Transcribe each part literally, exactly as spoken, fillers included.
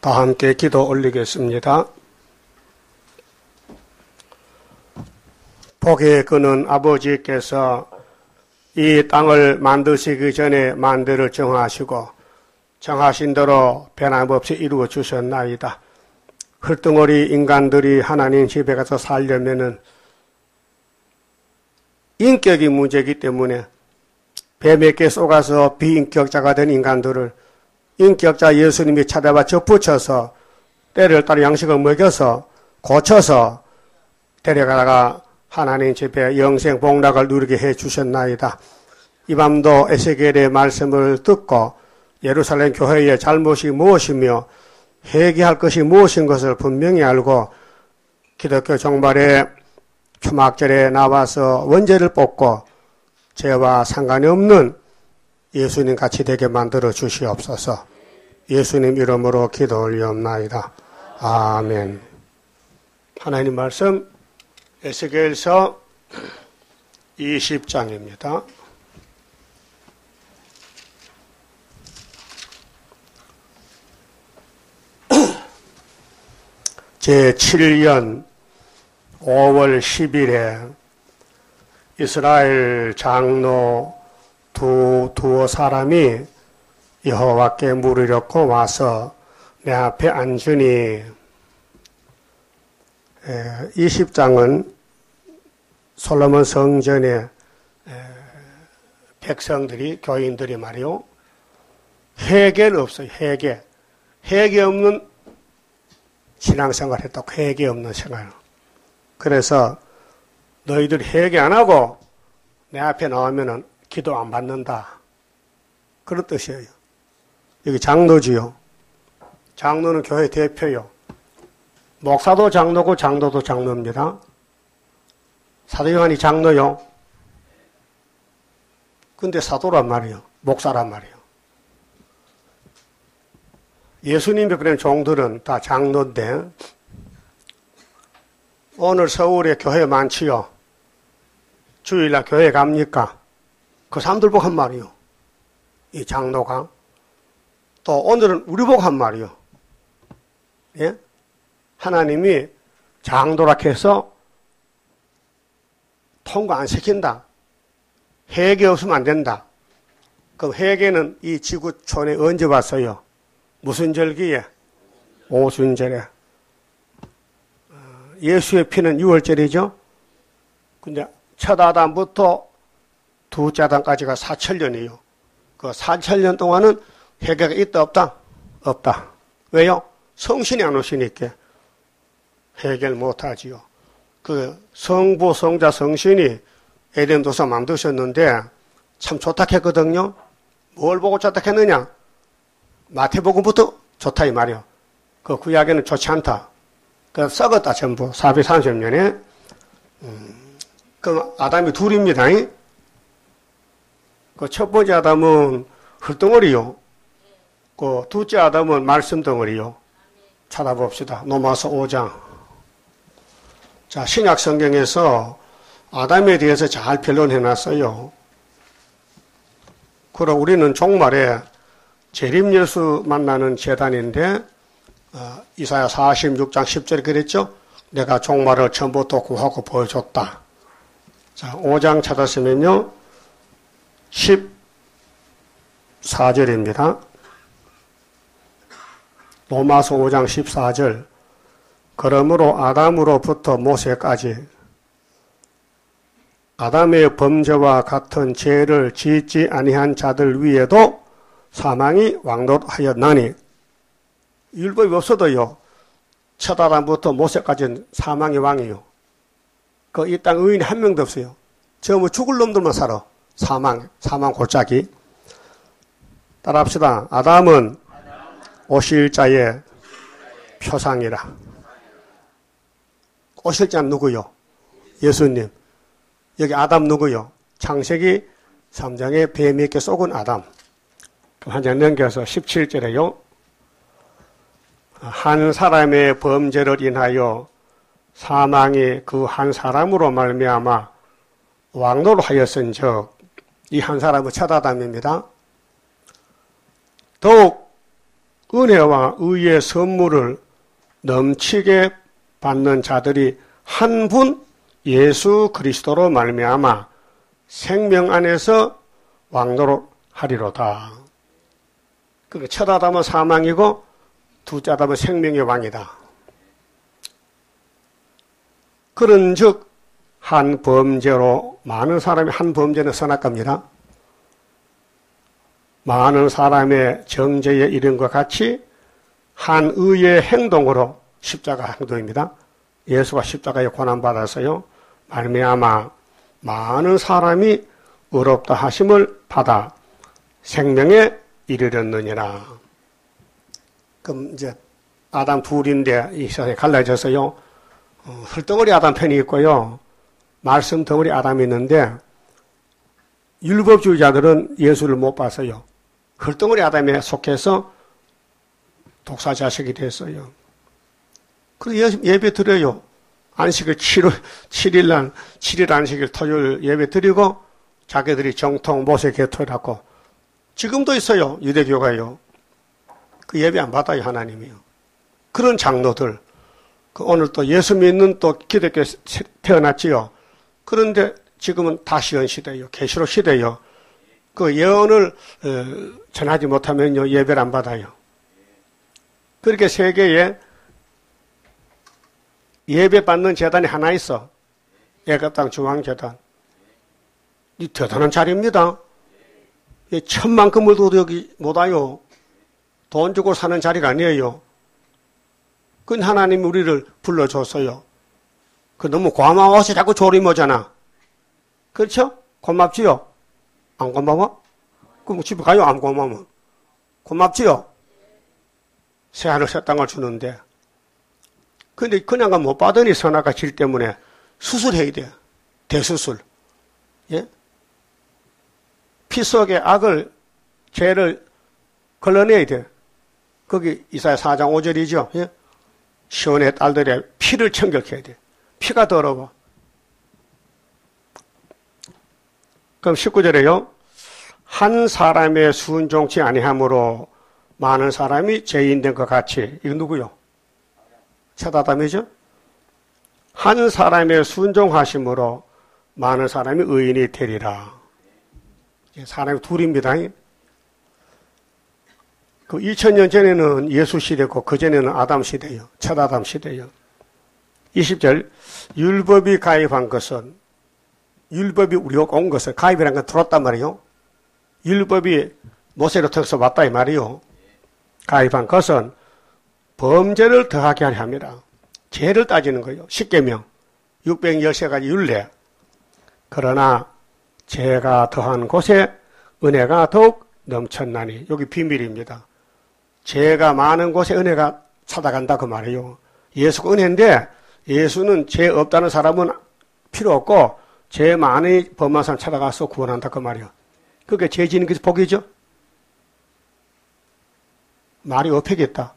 다 함께 기도 올리겠습니다. 복의 근원 아버지께서 이 땅을 만드시기 전에 만대를 정하시고 정하신 대로 변함없이 이루어 주셨나이다. 흘덩어리 인간들이 하나님 집에 가서 살려면은 인격이 문제이기 때문에 뱀에게 속아서 비인격자가 된 인간들을 인격자 예수님이 찾아와 접붙여서 때를 따라 양식을 먹여서 고쳐서 데려가다가 하나님 집에 영생 복락을 누리게 해 주셨나이다. 이 밤도 에스겔의 말씀을 듣고 예루살렘 교회의 잘못이 무엇이며 회개할 것이 무엇인 것을 분명히 알고 기독교 종말의 초막절에 나와서 원죄를 뽑고 죄와 상관이 없는 예수님 같이 되게 만들어 주시옵소서. 예수님 이름으로 기도 올리옵나이다. 아멘. 하나님 말씀 에스겔서 이십 장입니다. 제칠 년 오월 십일에 이스라엘 장로 두, 두어 사람이 여호와께 물으려고 와서 내 앞에 앉으니, 이십 장은 솔로몬 성전에 백성들이, 교인들이 말이요, 회개는 없어요. 회개. 회개 없는 신앙생활 했다고. 회개 없는 생활. 그래서 너희들 회개 안 하고 내 앞에 나오면은 기도 안 받는다. 그런 뜻이에요. 여기 장로지요. 장로는 교회 대표요. 목사도 장로고 장로도 장로입니다. 사도 요한이 장로요. 근데 사도란 말이요. 목사란 말이요. 예수님이 그런 종들은 다 장로인데 오늘 서울에 교회 많지요. 주일날 교회 갑니까? 그 사람들 보고 한 말이요. 이 장로가. 또 오늘은 우리 보고 한 말이요. 예? 하나님이 장로라 해서 통과 안 시킨다. 회개 없으면 안 된다. 그럼 회개는 이 지구촌에 언제 왔어요? 무슨 절기에? 오순절에. 예수의 피는 유월절이죠. 근데 첫 아담부터 두째 아담까지가 사천 년이에요. 그 사천 년 동안은 회개가 있다 없다? 없다. 왜요? 성신이 안 오시니까 회개를 못하지요. 그 성부, 성자, 성신이 에덴 도서 만드셨는데 참 좋다 했거든요. 뭘 보고 좋다 했느냐? 마태복음부터 좋다 이 말이요. 그 구약에는 좋지 않다. 그 썩었다 전부. 사백삼십 년에. 음, 그 아담이 둘입니다. 그 첫 번째 아담은 흙덩어리요. 그 둘째 아담은 말씀 덩어리요. 찾아봅시다. 로마서 오 장. 자, 신약 성경에서 아담에 대해서 잘 변론해놨어요. 그럼 우리는 종말에 재림 예수 만나는 재단인데, 어, 이사야 사십육 장 십 절에 그랬죠? 내가 종말을 처음부터 구하고 보여줬다. 자, 오 장 찾았으면요, 십사 절입니다. 로마서 오 장 십사 절. 그러므로 아담으로부터 모세까지 아담의 범죄와 같은 죄를 짓지 아니한 자들 위에도 사망이 왕노하였나니, 율법이 없어도요, 첫 아담부터 모세까지는 사망의 왕이에요. 그 이 땅 의인이 한 명도 없어요. 전부 죽을 놈들만 살아. 사망, 사망 골짜기. 따라합시다. 아담은 오실 자의 표상이라. 오실 자는 누구요? 예수님. 여기 아담 누구요? 창세기 삼 장에 뱀에게 쏘은 아담. 한 장 넘겨서 십칠 절에요. 한 사람의 범죄를 인하여 사망이 그 한 사람으로 말미암아 왕노로 하였은즉, 이 한 사람은 첫 아담입니다. 더욱 은혜와 의의 선물을 넘치게 받는 자들이 한 분 예수 그리스도로 말미암아 생명 안에서 왕노릇 하리로다. 그러니까 첫 아담은 사망이고 둘째 아담은 생명의 왕이다. 그런즉 한 범죄로 많은 사람이 한 범죄는 선악과입니다. 많은 사람의 정죄에 이른 것 같이 한 의의 행동으로 십자가 행동입니다. 예수가 십자가에 고난받아서요 말미암아 많은 사람이 의롭다 하심을 받아 생명에 이르렀느니라. 그럼 이제 아담 둘인데 이 세상에 갈라져서요 어, 흙덩어리 아담 편이 있고요 말씀 덩어리 아담이 있는데 율법주의자들은 예수를 못 봐서요 흙덩어리 아담에 속해서 독사 자식이 됐어요. 그래서 예배 드려요. 안식일 칠 일 날, 칠 일 안식일 토요일 예배 드리고 자기들이 정통 모세 개토라고 지금도 있어요. 유대교가요. 그 예배 안 받아요. 하나님이요. 그런 장로들. 그 오늘 또 예수 믿는 또 기독교에 태어났지요. 그런데 지금은 다시언 시대요. 계시록 시대요. 그 예언을 어, 전하지 못하면요. 예배를 안 받아요. 그렇게 세계에 예배 받는 재단이 하나 있어. 애가땅 중앙재단. 이 대단한 자리입니다. 천만 건물도 여기 못 와요. 돈 주고 사는 자리가 아니에요. 그건 하나님이 우리를 불러줬어요. 그 너무 고마워서 자꾸 조리모잖아. 그렇죠? 고맙지요? 안 고마워? 그럼 집에 가요? 안 고마워? 고맙지요? 새하늘 새 땅을 주는데. 근데 그냥 못 받으니 선악과 질 때문에 수술해야 돼. 대수술. 예? 피 속에 악을, 죄를 걸러내야 돼. 거기 이사야 사 장 오 절이죠. 예? 시온의 딸들의 피를 청결해야 돼. 피가 더러워. 그럼 십구 절에요. 한 사람의 순종치 아니함으로 많은 사람이 죄인 된 것 같이. 이거 누구요? 첫 아담이죠? 한 사람의 순종하심으로 많은 사람이 의인이 되리라. 사람이 둘입니다. 그 이천 년 전에는 예수 시대고 그 전에는 아담 시대요. 첫 아담 시대요. 이십 절 율법이 가입한 것은 율법이 우리가 온 것은 가입이라는 건 들었단 말이에요. 율법이 모세로 통해서 왔다 이 말이요. 가입한 것은 범죄를 더하게 하려 합니다. 죄를 따지는 거예요. 십계명, 육백십삼 가지 율례. 그러나 죄가 더한 곳에 은혜가 더욱 넘쳤나니. 여기 비밀입니다. 죄가 많은 곳에 은혜가 찾아간다 그 말이에요. 예수가 은혜인데 예수는 죄 없다는 사람은 필요 없고 죄 많이 범한 사람 찾아가서 구원한다 그 말이에요. 그게 죄 지는 게 복이죠. 말이 업혀겠다.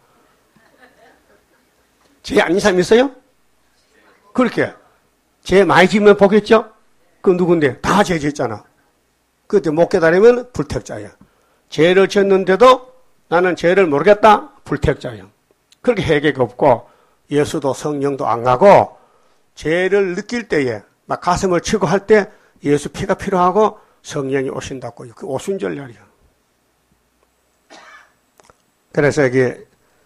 죄 아닌 사람 있어요? 그렇게 죄 많이 지면 복겠죠? 그럼 누군데? 다 죄 짓잖아. 그때 못 깨달으면 불택자야. 죄를 지었는데도 나는 죄를 모르겠다? 불택자야. 그렇게 회개가 없고 예수도 성령도 안 가고 죄를 느낄 때에 막 가슴을 치고 할 때 예수 피가 필요하고 성령이 오신다고요. 그 오순절날이야. 그래서 이게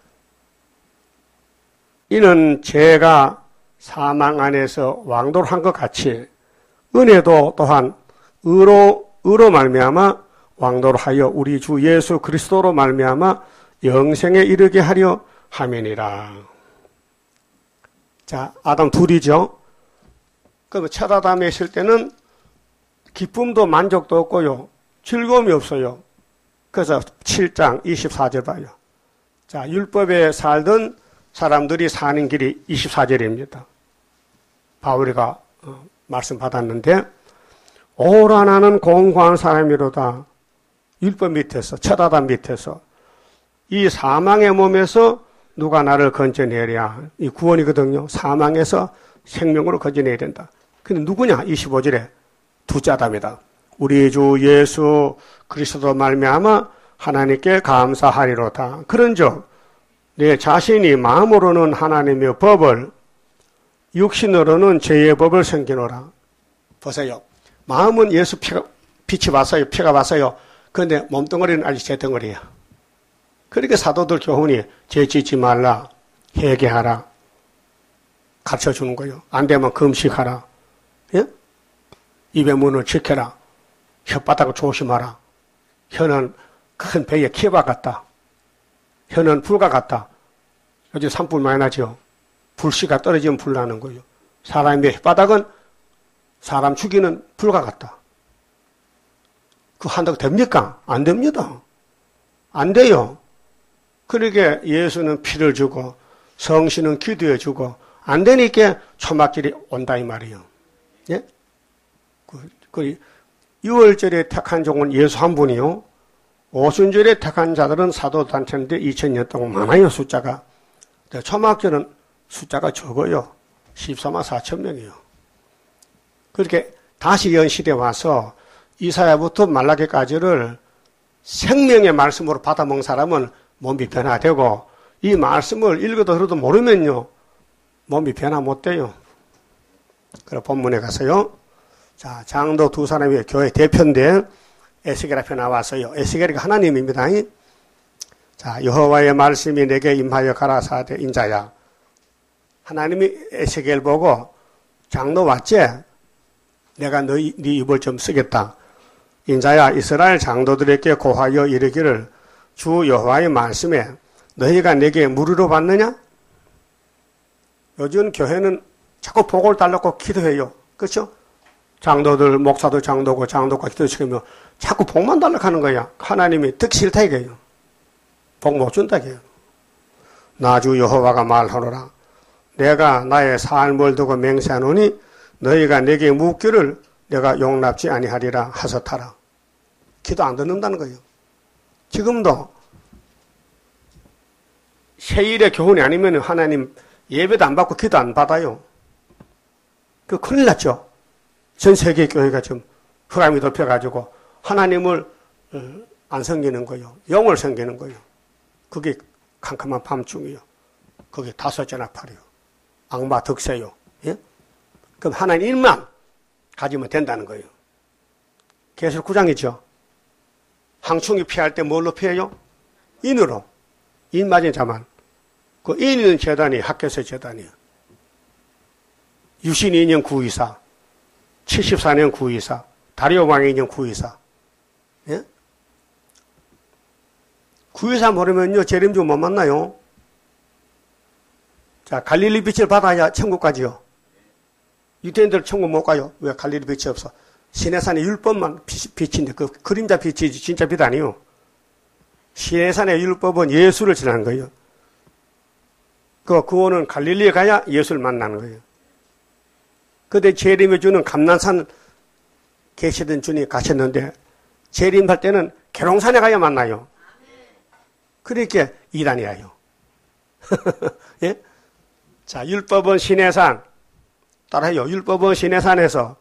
이는 죄가 사망 안에서 왕도한 것 같이 은혜도 또한 의로 의로 말미암아 왕도로 하여 우리 주 예수 그리스도로 말미암아 영생에 이르게 하려 함이니라. 자, 아담 둘이죠. 그럼 첫 아담에 있을 때는 기쁨도 만족도 없고요. 즐거움이 없어요. 그래서 칠 장 이십사 절 봐요. 자, 율법에 살던 사람들이 사는 길이 이십사 절입니다. 바울이가 어, 말씀 받았는데 오라 나는 공고한 사람이로다. 율법 밑에서 첫 아담 밑에서 이 사망의 몸에서 누가 나를 건져내랴. 이 구원이거든요. 사망에서 생명으로 건져내야 된다. 근데 누구냐? 이십오 절에 두째 아담이다. 우리 주 예수 그리스도 말미암아 하나님께 감사하리로다. 그런즉 내 자신이 마음으로는 하나님의 법을 육신으로는 죄의 법을 섬기노라. 보세요. 마음은 예수 피가, 빛이 왔어요. 피가 왔어요. 그런데 몸뚱어리는 아직 제 덩어리야. 그러니까 사도들 교훈이 죄 짓지 말라, 회개하라, 가르쳐주는 거예요. 안 되면 금식하라. 예? 입의 문을 지켜라. 혓바닥을 조심하라. 혀는 큰 배의 키바 같다. 혀는 불과 같다. 요즘 산불 많이 나죠. 불씨가 떨어지면 불 나는 거예요. 사람의 혓바닥은 사람 죽이는 불과 같다. 그거 한다고 됩니까? 안 됩니다. 안 돼요. 그러게 예수는 피를 주고 성신은 기도해 주고 안 되니까 초막길이 온다 이 말이에요. 예? 그, 그 유월절에 택한 종은 예수 한 분이요. 오순절에 택한 자들은 사도단체인데 이천 년 동안 많아요, 숫자가. 초막절은 숫자가 적어요. 십사만 사천 명이요. 그렇게 다시 연시대 와서 이사야부터 말라기까지를 생명의 말씀으로 받아먹은 사람은 몸이 변화되고 이 말씀을 읽어도 들어도 모르면요. 몸이 변화 못 돼요. 그래 본문에 가서요. 자, 장도 두 사람이 교회 대표인데 에스겔 앞에 나왔어요. 에스겔이 하나님입니다. 자, 여호와의 말씀이 내게 임하여 가라사대 인자야. 하나님이 에스겔 보고 장로 왔지? 내가 너희 네 입을 좀 쓰겠다. 인자야 이스라엘 장도들에게 고하여 이르기를 주 여호와의 말씀에 너희가 내게 무리로 받느냐? 요즘 교회는 자꾸 복을 달라고 기도해요. 그렇죠? 장도들, 목사도 장도고 장도가 기도시키면 자꾸 복만 달라고 하는 거야. 하나님이 듣기 싫다 이거예요. 복 못 준다 이거예요. 나 주 여호와가 말하노라. 내가 나의 삶을 두고 맹세하노니 너희가 내게 묻기를 내가 용납지 아니하리라 하셨더라. 기도 안 듣는다는 거예요. 지금도 세일의 교훈이 아니면 하나님 예배도 안 받고 기도 안 받아요. 그 큰일 났죠. 전 세계 교회가 지금 흑암이 덮여가지고 하나님을 안 섬기는 거예요. 영을 섬기는 거예요. 그게 캄캄한 밤중이요. 그게 다섯째 나팔이요. 악마 득세요. 예? 그럼 하나님 일만 가지면 된다는 거예요. 계시록 구 장이죠. 항충이 피할 때 뭘로 피해요? 인으로. 인 맞은 자만. 그 인 있는 재단이 학교에서 재단이에요. 유신이 년 구이사, 칠십사 년 구이사, 다리오 왕이 년 구이사. 예? 구이사 모르면요, 재림주 못 만나요. 자, 갈릴리 빛을 받아야 천국 가지요. 유대인들 천국 못 가요. 왜? 갈릴리 빛이 없어. 시내산의 율법만 빛인데 그 그림자 빛이지 진짜 빛 아니요. 시내산의 율법은 예수를 지나는 거예요. 그 구원은 갈릴리에 가야 예수를 만나는 거예요. 그때 재림해 주는 감난산 계시던 주님 가셨는데 재림할 때는 계룡산에 가야 만나요. 그러니까 이단이에요. 예? 자, 율법은 시내산 따라해요. 율법은 시내산에서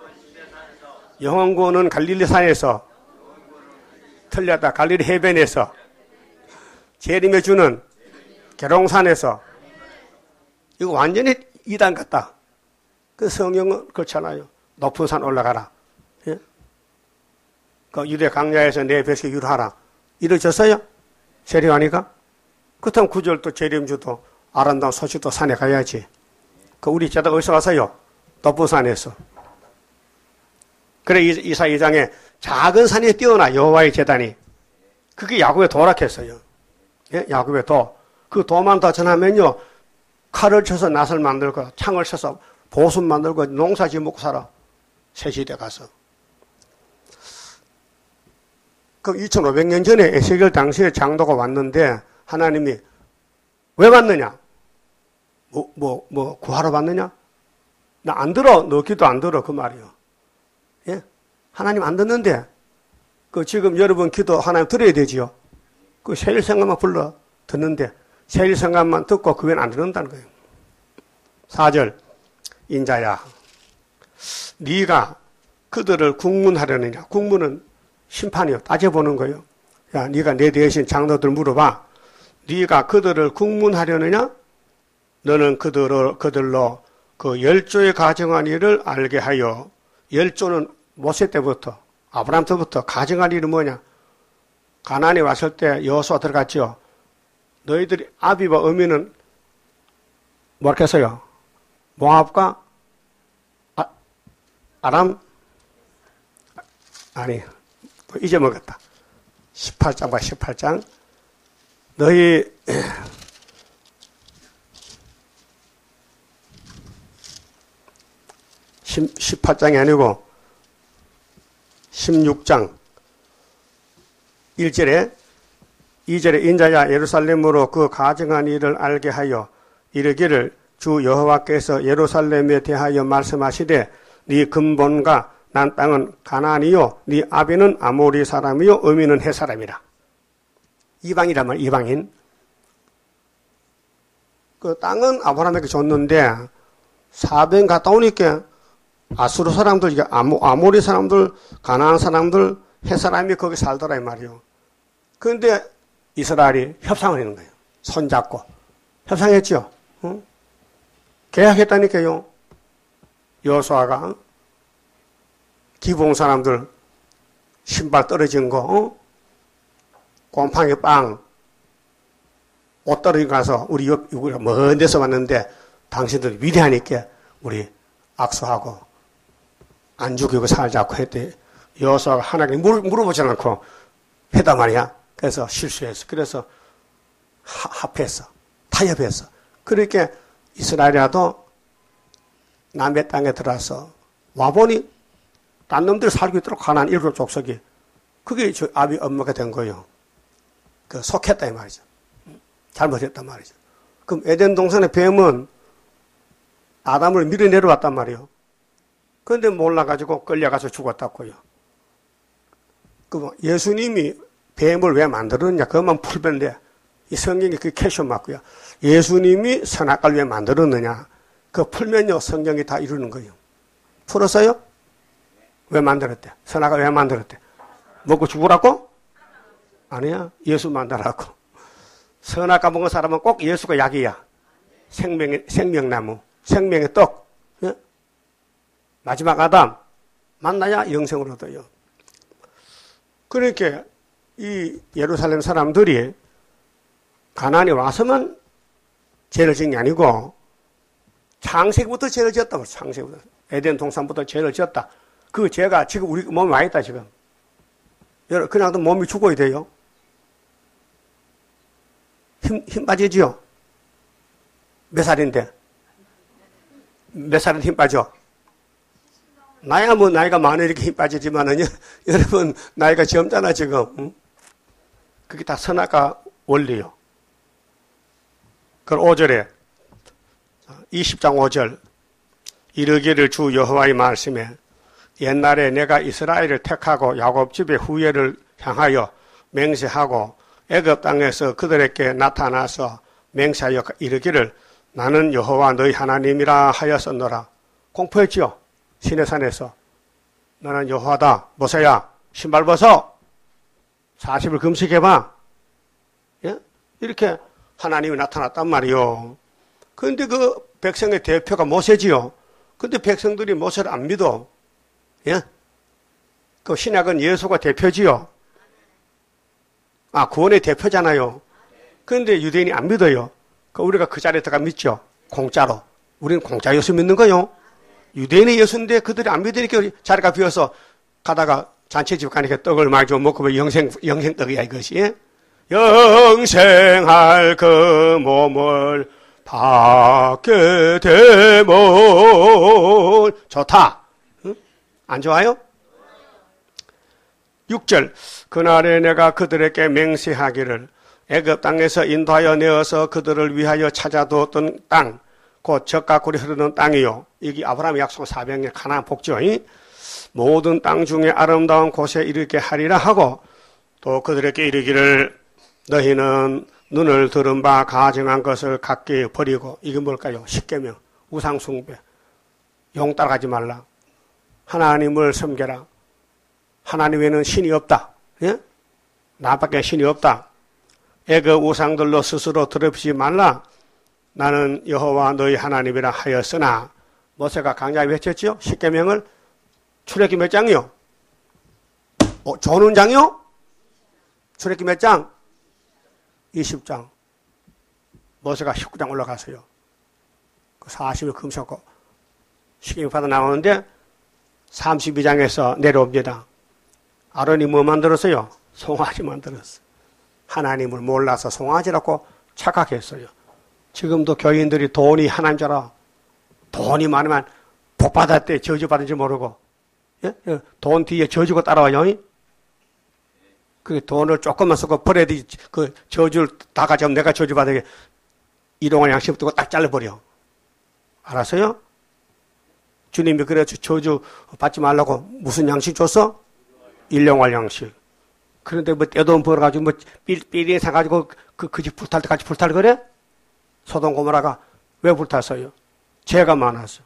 영원구원은 갈릴리산에서 틀렸다. 갈릴리 해변에서 재림해 주는 계룡산에서 이거 완전히 이단 같다. 그 성경은 그렇잖아요. 높은 산 올라가라. 예? 그 유대 강야에서 내 뱃을 유하라. 이루어졌어요? 재림하니까? 그렇다면 구절도 재림주도 아름다운 소식도 산에 가야지. 그 우리 제가 어디서 가서요? 높은 산에서. 그래 이사 이 장에 작은 산에 뛰어나 여호와의 제단이. 그게 야곱의 도락했어요. 예? 야곱의 도. 그 도만 더 전하면요. 칼을 쳐서 낫을 만들고 창을 쳐서 보습 만들고 농사 지어먹고 살아. 새 시대 가서. 그 이천오백 년 전에 에스겔 당시에 장도가 왔는데 하나님이 왜 왔느냐? 뭐, 뭐, 뭐 구하러 왔느냐? 나 안 들어. 너 기도 안 들어. 그 말이요. 예? 하나님 안 듣는데 그 지금 여러분 기도 하나님 들어야 되지요. 그 세일 생각만 불러 듣는데 세일 생각만 듣고 그 외엔 안 듣는다는 거예요. 사 절 인자야 네가 그들을 국문하려느냐. 국문은 심판이요. 따져보는 거예요. 야, 네가 내 대신 장로들 물어봐. 네가 그들을 국문하려느냐? 너는 그들을, 그들로 그 열조에 가정한 일을 알게 하여, 열조는 모세 때부터, 아브라함 때부터 가정한 일은 뭐냐? 가나안에 왔을 때 여호수아 들어갔죠. 너희들이 아비와 어미는 뭐라고 했어요? 모압과 아, 아람? 아니, 잊어먹었다. 십팔 장 봐, 십팔 장. 너희, 십팔 장이 아니고, 십육 장, 일 절에, 이 절에 인자야 예루살렘으로 그 가정한 일을 알게 하여 이르기를 주 여호와께서 예루살렘에 대하여 말씀하시되 네 근본과 난 땅은 가나안이요 네 아비는 아모리 사람이요 어미는 헷 사람이라. 이방이란 말, 이방인. 그 땅은 아브라함에게 줬는데 사백 년 갔다 오니까 아수르 사람들, 아모, 아모리 사람들, 가나안 사람들, 헷 사람이 거기 살더라 이 말이요. 그런데 이스라엘이 협상을 하는 거예요. 손잡고 협상했죠. 응? 계약했다니까요. 여호수아가 기봉 사람들 신발 떨어진 거, 어? 곰팡이 빵, 옷 떨어진 거 가서 우리 옆, 우리가 먼 데서 왔는데 당신들 위대하니까 우리 악수하고 안 죽이고 살자고 했대. 여호수아가 하나님 물, 물어보지 않고 했단 말이야. 그래서 실수했어. 그래서 하, 합했어. 타협했어. 그러니까 이스라엘이라도 남의 땅에 들어와서 와보니 딴 놈들 살고 있도록 가난 일곱 족속이 그게 저 아비 엄마가 된 거예요. 그 속했다 이 말이죠. 잘못했단 말이죠. 그럼 에덴 동산의 뱀은 아담을 밀어내려왔단 말이에요. 그런데 몰라가지고 끌려가서 죽었다고요. 그 예수님이 뱀을 왜 만들었냐? 그것만 풀면 돼. 이 성경이 그 캐셔 맞고요. 예수님이 선악과를 왜 만들었느냐? 그 풀면요 성경이 다 이루는 거예요. 풀었어요? 왜 만들었대? 선악과 왜 만들었대? 먹고 죽으라고? 아니야. 예수 만들라고. 선악과 먹은 사람은 꼭 예수가 약이야. 생명의, 생명나무, 생명의 떡. 예? 마지막 아담 만나야 영생을 얻어요. 그러니까 이 예루살렘 사람들이 가나안에 와서만 죄를 지은 게 아니고 창세기부터 죄를 지었다고. 창세기부터. 에덴 동산부터 죄를 지었다. 그 죄가 지금 우리 몸에 와 있다 지금. 여러분 그냥 또 몸이 죽어야 돼요. 힘, 힘 빠지지요? 몇 살인데? 몇 살인데 힘 빠져? 나야 뭐 나이가 많으 이렇게 힘 빠지지만은 여러분 나이가 젊잖아 지금. 응? 그게 다 선악과 원리요. 그럼 오 절에 이십 장 오 절 이르기를 주 여호와의 말씀에 옛날에 내가 이스라엘을 택하고 야곱 집의 후예를 향하여 맹세하고 애굽 땅에서 그들에게 나타나서 맹세하여 이르기를 나는 여호와 너희 하나님이라 하였었노라. 공포했지요. 시내산에서 너는 여호와다. 모세야 신발 벗어. 사십 일 금식해봐. 예? 이렇게 하나님이 나타났단 말이요. 그런데 그 백성의 대표가 모세지요. 근데 백성들이 모세를 안 믿어. 예? 그 신약은 예수가 대표지요. 아, 구원의 대표잖아요. 그런데 유대인이 안 믿어요. 그 우리가 그 자리에 들어가 믿죠. 공짜로. 우리는 공짜 예수 믿는 거요. 유대인의 예수인데 그들이 안 믿으니까 자리가 비어서 가다가 잔치집 가니까 떡을 많이 좀 먹고 영생, 영생떡이야 이것이. 영생할 그 몸을 받게 되면 좋다. 응? 안 좋아요? 육 절 그날에 내가 그들에게 맹세하기를 애굽 땅에서 인도하여 내어서 그들을 위하여 찾아두었던 땅 곧 젖과 꿀이 흐르는 땅이요. 이게 아브라함의 약속 사백 년 가나안 복지요. 모든 땅 중에 아름다운 곳에 이르게 하리라 하고 또 그들에게 이르기를 너희는 눈을 들은 바 가증한 것을 각기 버리고 이게 뭘까요? 십계명 우상 숭배 용 따라가지 말라. 하나님을 섬겨라. 하나님 외에는 신이 없다. 예? 나밖에 신이 없다. 애그 우상들로 스스로 더럽히지 말라. 나는 여호와 너희 하나님이라 하였으나 모세가 강야에 외쳤죠. 십계명을 출애굽기 몇 장이요? 어, 조는 장이요? 출애굽기 몇 장? 이십 장. 모세가 십구 장 올라가서요. 그 사십 일 금쇼고 십계명 받아 나오는데 삼십이 장에서 내려옵니다. 아론이 뭐 만들었어요? 송아지 만들었어요. 하나님을 몰라서 송아지라고 착각했어요. 지금도 교인들이 돈이 하나님 줄 알아. 돈이 많으면 복 받았대, 저주 받은지 모르고. 예? 돈 뒤에 저주가 따라와요. 그 돈을 조금만 쓰고 버려야 돼. 그 저주를 다 가져오면 내가 저주 받게 일용할 양심 두고 딱 잘라버려. 알았어요? 주님이 그래 저주 받지 말라고 무슨 양식 줬어? 일용할 양식. 그런데 뭐 떼돈 벌어가지고 뭐 삘삘이 사가지고 그 그 집 불탈 때 같이 불탈 그래? 소돔 고모라가 왜 불탔어요? 죄가 많아서.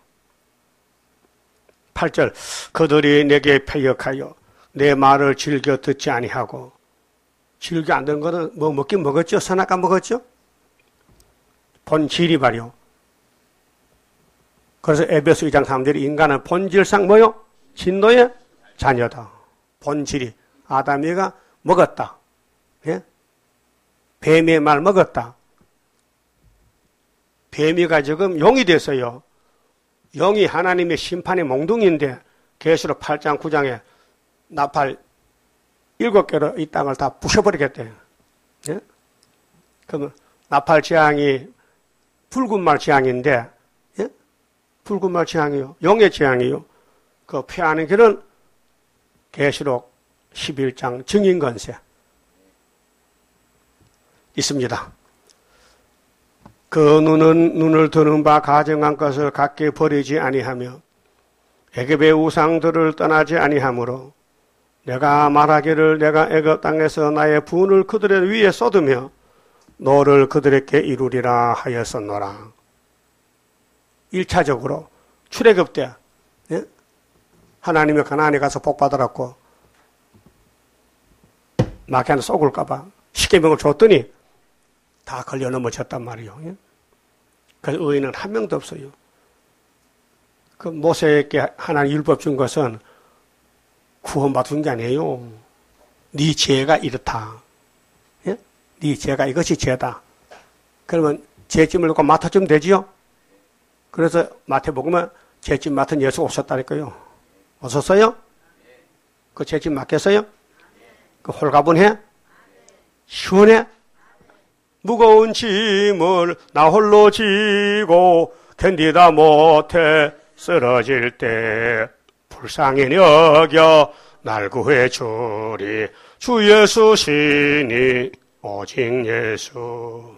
팔 절 그들이 내게 패역하여 내 말을 즐겨 듣지 아니하고. 즐겨 안 듣는 거는 뭐 먹긴 먹었죠? 선악과 먹었죠? 본질이 말이요. 그래서 에베소 이 장 삼 절에 인간은 본질상 뭐요? 진노의 자녀다. 본질이 아담이가 먹었다. 예? 뱀의 말 먹었다. 뱀이가 지금 용이 됐어요. 영이 하나님의 심판의 몽둥이인데 계시록 팔 장 구 장에 나팔 일곱 개로 이 땅을 다 부셔버리겠대요. 예? 그러면 나팔 재앙이 붉은 말 재앙인데, 예? 붉은 말 재앙이요. 용의 재앙이요. 그 피하는 길은 계시록 십일 장 증인건세 있습니다. 그 눈은 눈을 드는 바 가정한 것을 갖게 버리지 아니하며 애굽의 우상들을 떠나지 아니하므로 내가 말하기를 내가 애굽 땅에서 나의 분을 그들의 위에 쏟으며 너를 그들에게 이루리라 하였었노라. 일 차적으로 출애굽 때 예? 하나님의 가나안에 가서 복 받으라고 마귀한테 쏘을까 봐 십계명을 줬더니 다 걸려 넘어졌단 말이에요. 예? 그래서 의인은 한 명도 없어요. 그 모세에게 하나님 율법 준 것은 구원받은 게 아니에요. 네 죄가 이렇다. 예? 네 죄가 이것이 죄다. 그러면 죄짐을 놓고 맡아주면 되지요? 그래서 마태복음은 죄짐 맡은 예수가 오셨다니까요. 오셨어요? 그 죄짐 맡겠어요? 그 홀가분해? 시원해? 무거운 짐을 나 홀로 지고 견디다 못해 쓰러질 때 불쌍히 여겨 날 구해 주리 주 예수 시니 오직 예수.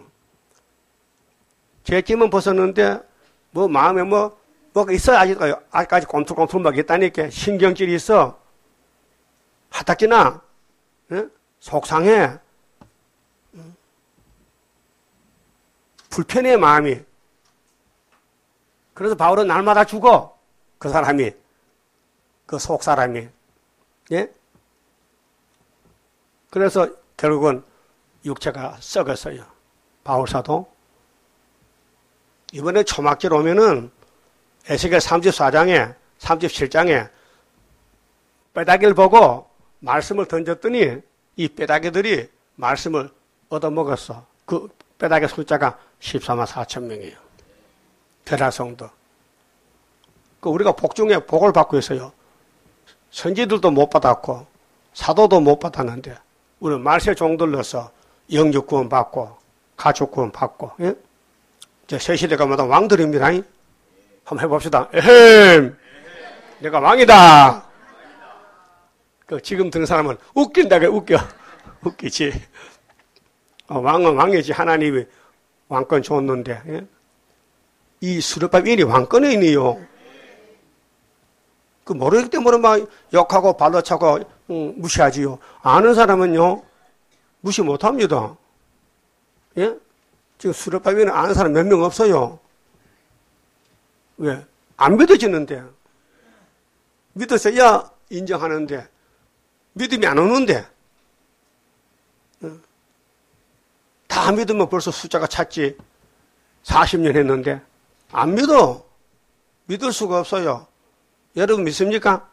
죄짐은 벗었는데 뭐 마음에 뭐 뭐가 있어야 아직까지, 아직까지 꼼틀꼼틀 막 있다니까. 신경질이 있어. 화딱지나 예? 속상해. 불편해 마음이. 그래서 바울은 날마다 죽어. 그 사람이. 그 속 사람이. 예? 그래서 결국은 육체가 썩었어요. 바울사도. 이번에 초막절 오면은 에스겔 삼십사 장에 삼십칠 장에 뼈다귀를 보고 말씀을 던졌더니 이 뼈다귀들이 말씀을 얻어먹었어. 그 뼈다귀 숫자가 십사만 사천 명이에요. 베라성도. 그 우리가 복 중에 복을 받고 있어요. 선지들도 못 받았고 사도도 못 받았는데 우리는 말세 종들로서 영육 구원 받고 가족 구원 받고. 예? 이제 새 시대가마다 왕들입니다. 한번 해봅시다. 에헴, 내가 왕이다. 그 지금 듣는 사람은 웃긴다고 웃겨. 웃기지. 어, 왕은 왕이지. 하나님이 왕권 줬는데. 예? 이 수르바벨이 왕권이니요. 그 모르기 때문에 막 욕하고 발로 차고 음, 무시하지요. 아는 사람은요 무시 못합니다. 예? 지금 수르바벨은 아는 사람 몇 명 없어요. 왜? 안 믿어지는데. 믿어서야 인정하는데 믿음이 안 오는데. 다 믿으면 벌써 숫자가 찼지. 사십 년 했는데 안 믿어. 믿을 수가 없어요. 여러분 믿습니까?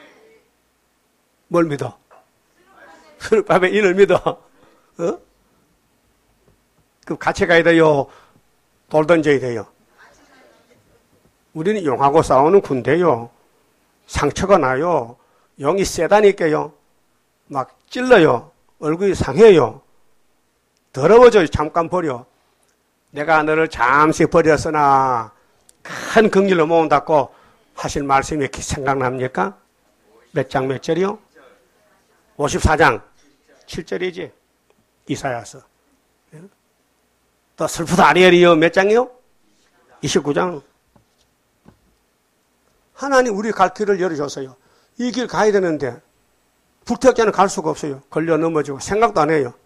뭘 믿어? 밤에 인을 믿어. 어? 그럼 같이 가야 돼요? 돌 던져야 돼요? 우리는 용하고 싸우는 군대요. 상처가 나요. 용이 세다니까요. 막 찔러요. 얼굴이 상해요. 더러워져요. 잠깐 버려. 내가 너를 잠시 버렸으나 큰 긍휼로 모은다고 하실 말씀이 생각납니까? 몇 장 몇 절이요? 오십사 장 칠 절이지. 이사야서. 또 슬프다 아리엘이요. 몇 장이요? 이십구 장. 하나님 우리 갈 길을 열어줬어요. 이 길 가야 되는데 불태웠자는 갈 수가 없어요. 걸려 넘어지고 생각도 안 해요.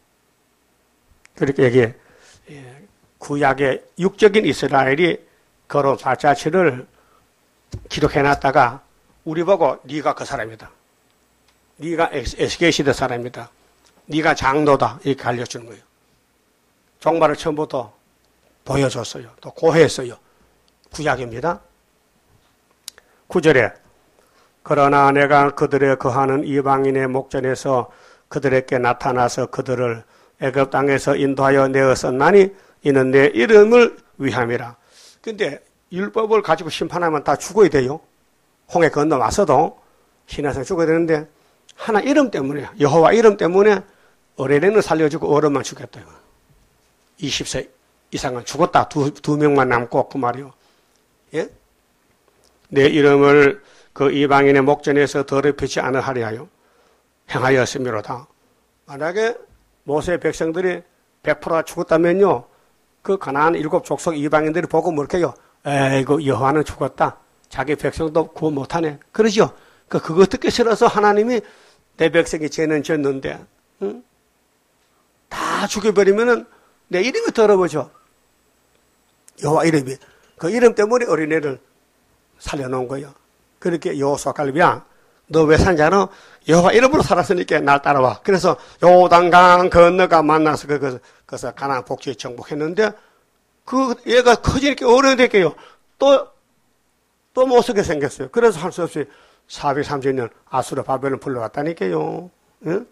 그렇게 여기에 구약의 육적인 이스라엘이 걸어온 발자취를 기록해놨다가 우리 보고 네가 그 사람이다. 네가 에스겔 시대 사람이다. 네가 장로다. 이렇게 알려주는 거예요. 종말을 처음부터 보여줬어요. 또 고해했어요. 구약입니다. 구 절에 그러나 내가 그들의 거하는 이방인의 목전에서 그들에게 나타나서 그들을 애굽 땅에서 인도하여 내었었나니 이는 내 이름을 위함이라. 근데 율법을 가지고 심판하면 다 죽어야 돼요. 홍해 건너와서도 신화상 죽어야 되는데 하나 이름 때문에 여호와 이름 때문에 어린애는 살려주고 어른만 죽였다. 이십 세 이상은 죽었다. 두, 두 명만 남고 그 말이요. 예? 내 이름을 그 이방인의 목전에서 더럽히지 않으하려 하여 행하였음이로다. 만약에 모세 백성들이 백 퍼센트 죽었다면요. 그 가나안 일곱 족속 이방인들이 보고 뭐렇게요? 에이고 여호와는 죽었다. 자기 백성도 구원 못하네. 그러죠? 그 그거 듣기 싫어서 하나님이 내 백성이 죄는 졌는데 응? 다 죽여버리면은 내 이름이 더러워져. 여호와 이름이. 그 이름 때문에 어린애를 살려놓은 거예요. 그렇게 여호수아 갈비야. 너 왜 산자노? 여호와 이름으로 살았으니까 날 따라와. 그래서 요단강 건너가 만나서 그, 그래서 가나안 복지에 정복했는데 그 얘가 커지니까 어른이 됐게요. 또, 또 못쓰게 생겼어요. 그래서 할 수 없이 사백삼십 년 아수르 바벨론 불러왔다니까요. 응?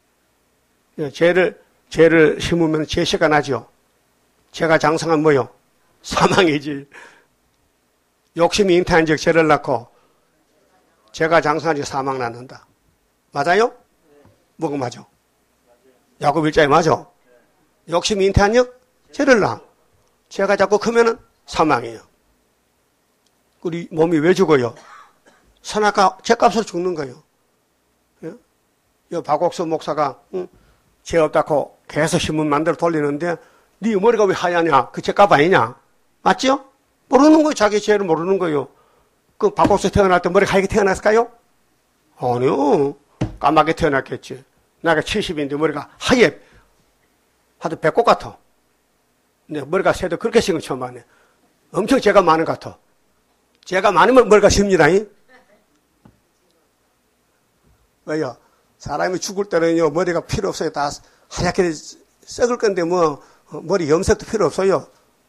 죄를, 죄를 심으면 죄시가 나죠. 죄가 장성한 뭐요? 사망이지. 욕심이 잉태한 즉 죄를 낳고 죄가 장성하지 사망 낳는다. 맞아요? 뭐가 맞아? 야곱 일자에 맞아? 욕심이 잉태한 즉 죄를 낳아. 죄가 자꾸 크면은 사망이에요. 우리 몸이 왜 죽어요? 선악과 죄값으로 죽는 거예요. 예? 이 박옥수 목사가 응? 죄 없다고 계속 신문 만들어 돌리는데 네 머리가 왜 하얗냐? 그 죄값 아니냐? 맞죠? 모르는 거예요. 자기 죄를 모르는 거예요. 그 박옥수 태어날 때 머리가 하얗게 태어났을까요? 아니요. 까맣게 태어났겠지. 나가 칠십인데 머리가 하얘. 하도 배꼽 같아. 근데 머리가 새도 그렇게 생긴 거 처음 봤네. 엄청 죄가 많은 것 같아. 죄가 많으면 머리가 셉니다. 왜요? 사람이 죽을 때는요, 머리가 필요 없어요. 다 하얗게 썩을 건데 뭐, 머리 염색도 필요 없어요.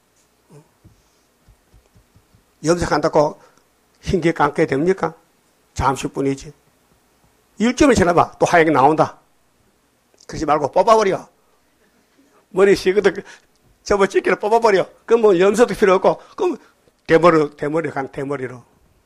염색한다고 흰게 감게 됩니까? 잠시뿐이지. 일주일 지나봐. 또 하얗게 나온다. 그러지 말고 뽑아버려. 머리 시거든 저번 찢기를 뽑아버려. 그럼 뭐 염색도 필요 없고, 그럼 대머리, 대머리 간 대머리로.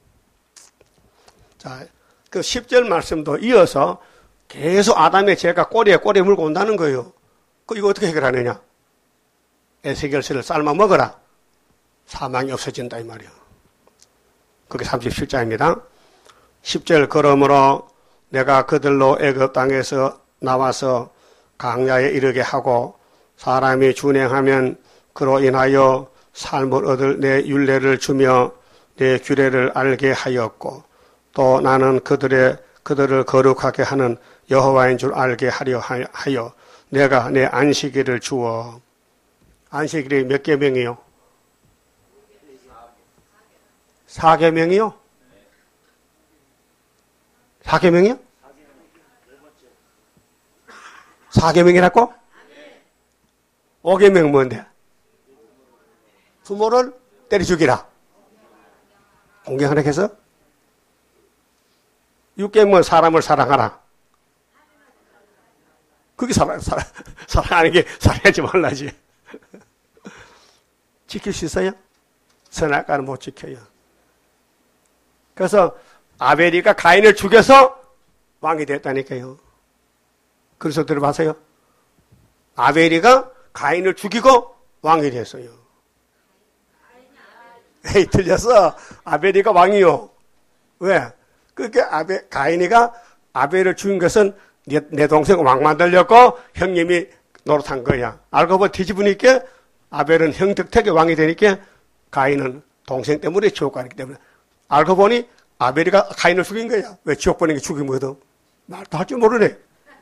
자, 그 십 절 말씀도 이어서 계속 아담의 죄가 꼬리에 꼬리에 물고 온다는 거예요. 그 이거 어떻게 해결하느냐? 에스겔서를 삶아 먹어라. 사망이 없어진다 이 말이야. 그게 삼십칠 장입니다. 십 절 그러므로 내가 그들로 애굽 땅에서 나와서 강야에 이르게 하고 사람이 준행하면 그로 인하여 삶을 얻을 내 율례를 주며 내 규례를 알게 하였고 또 나는 그들의 그들을 거룩하게 하는 여호와인 줄 알게 하려 하여 내가 내 안식일을 주어. 안식일이 몇 계명이요? 사 계명이요? 사 계명이요? 사 계명이라고? 오계명 뭔데? 부모를 때려 죽이라. 공경하라 해서 육계명은 사람을 사랑하라. 그게 사랑, 사랑, 사랑하는 게 사랑하지 말라지. 지킬 수 있어요? 선악과는 못 지켜요. 그래서 아벨이가 가인을 죽여서 왕이 됐다니까요. 그래서 들어봐세요. 아벨이가 가인을 죽이고 왕이 됐어요. 에이, 틀렸어. 아벨이가 왕이요. 왜? 그게 아벨, 가인이가 아벨을 죽인 것은 내, 내 동생 왕 만들려고 형님이 노릇한 거야. 알고 보니 뒤집으니까 아벨은 형 덕택에 왕이 되니까 가인은 동생 때문에 지옥 가기 때문에. 알고 보니 아벨이가 가인을 죽인 거야. 왜 지옥 보낸 게 죽이거든. 말도 할 줄 모르네.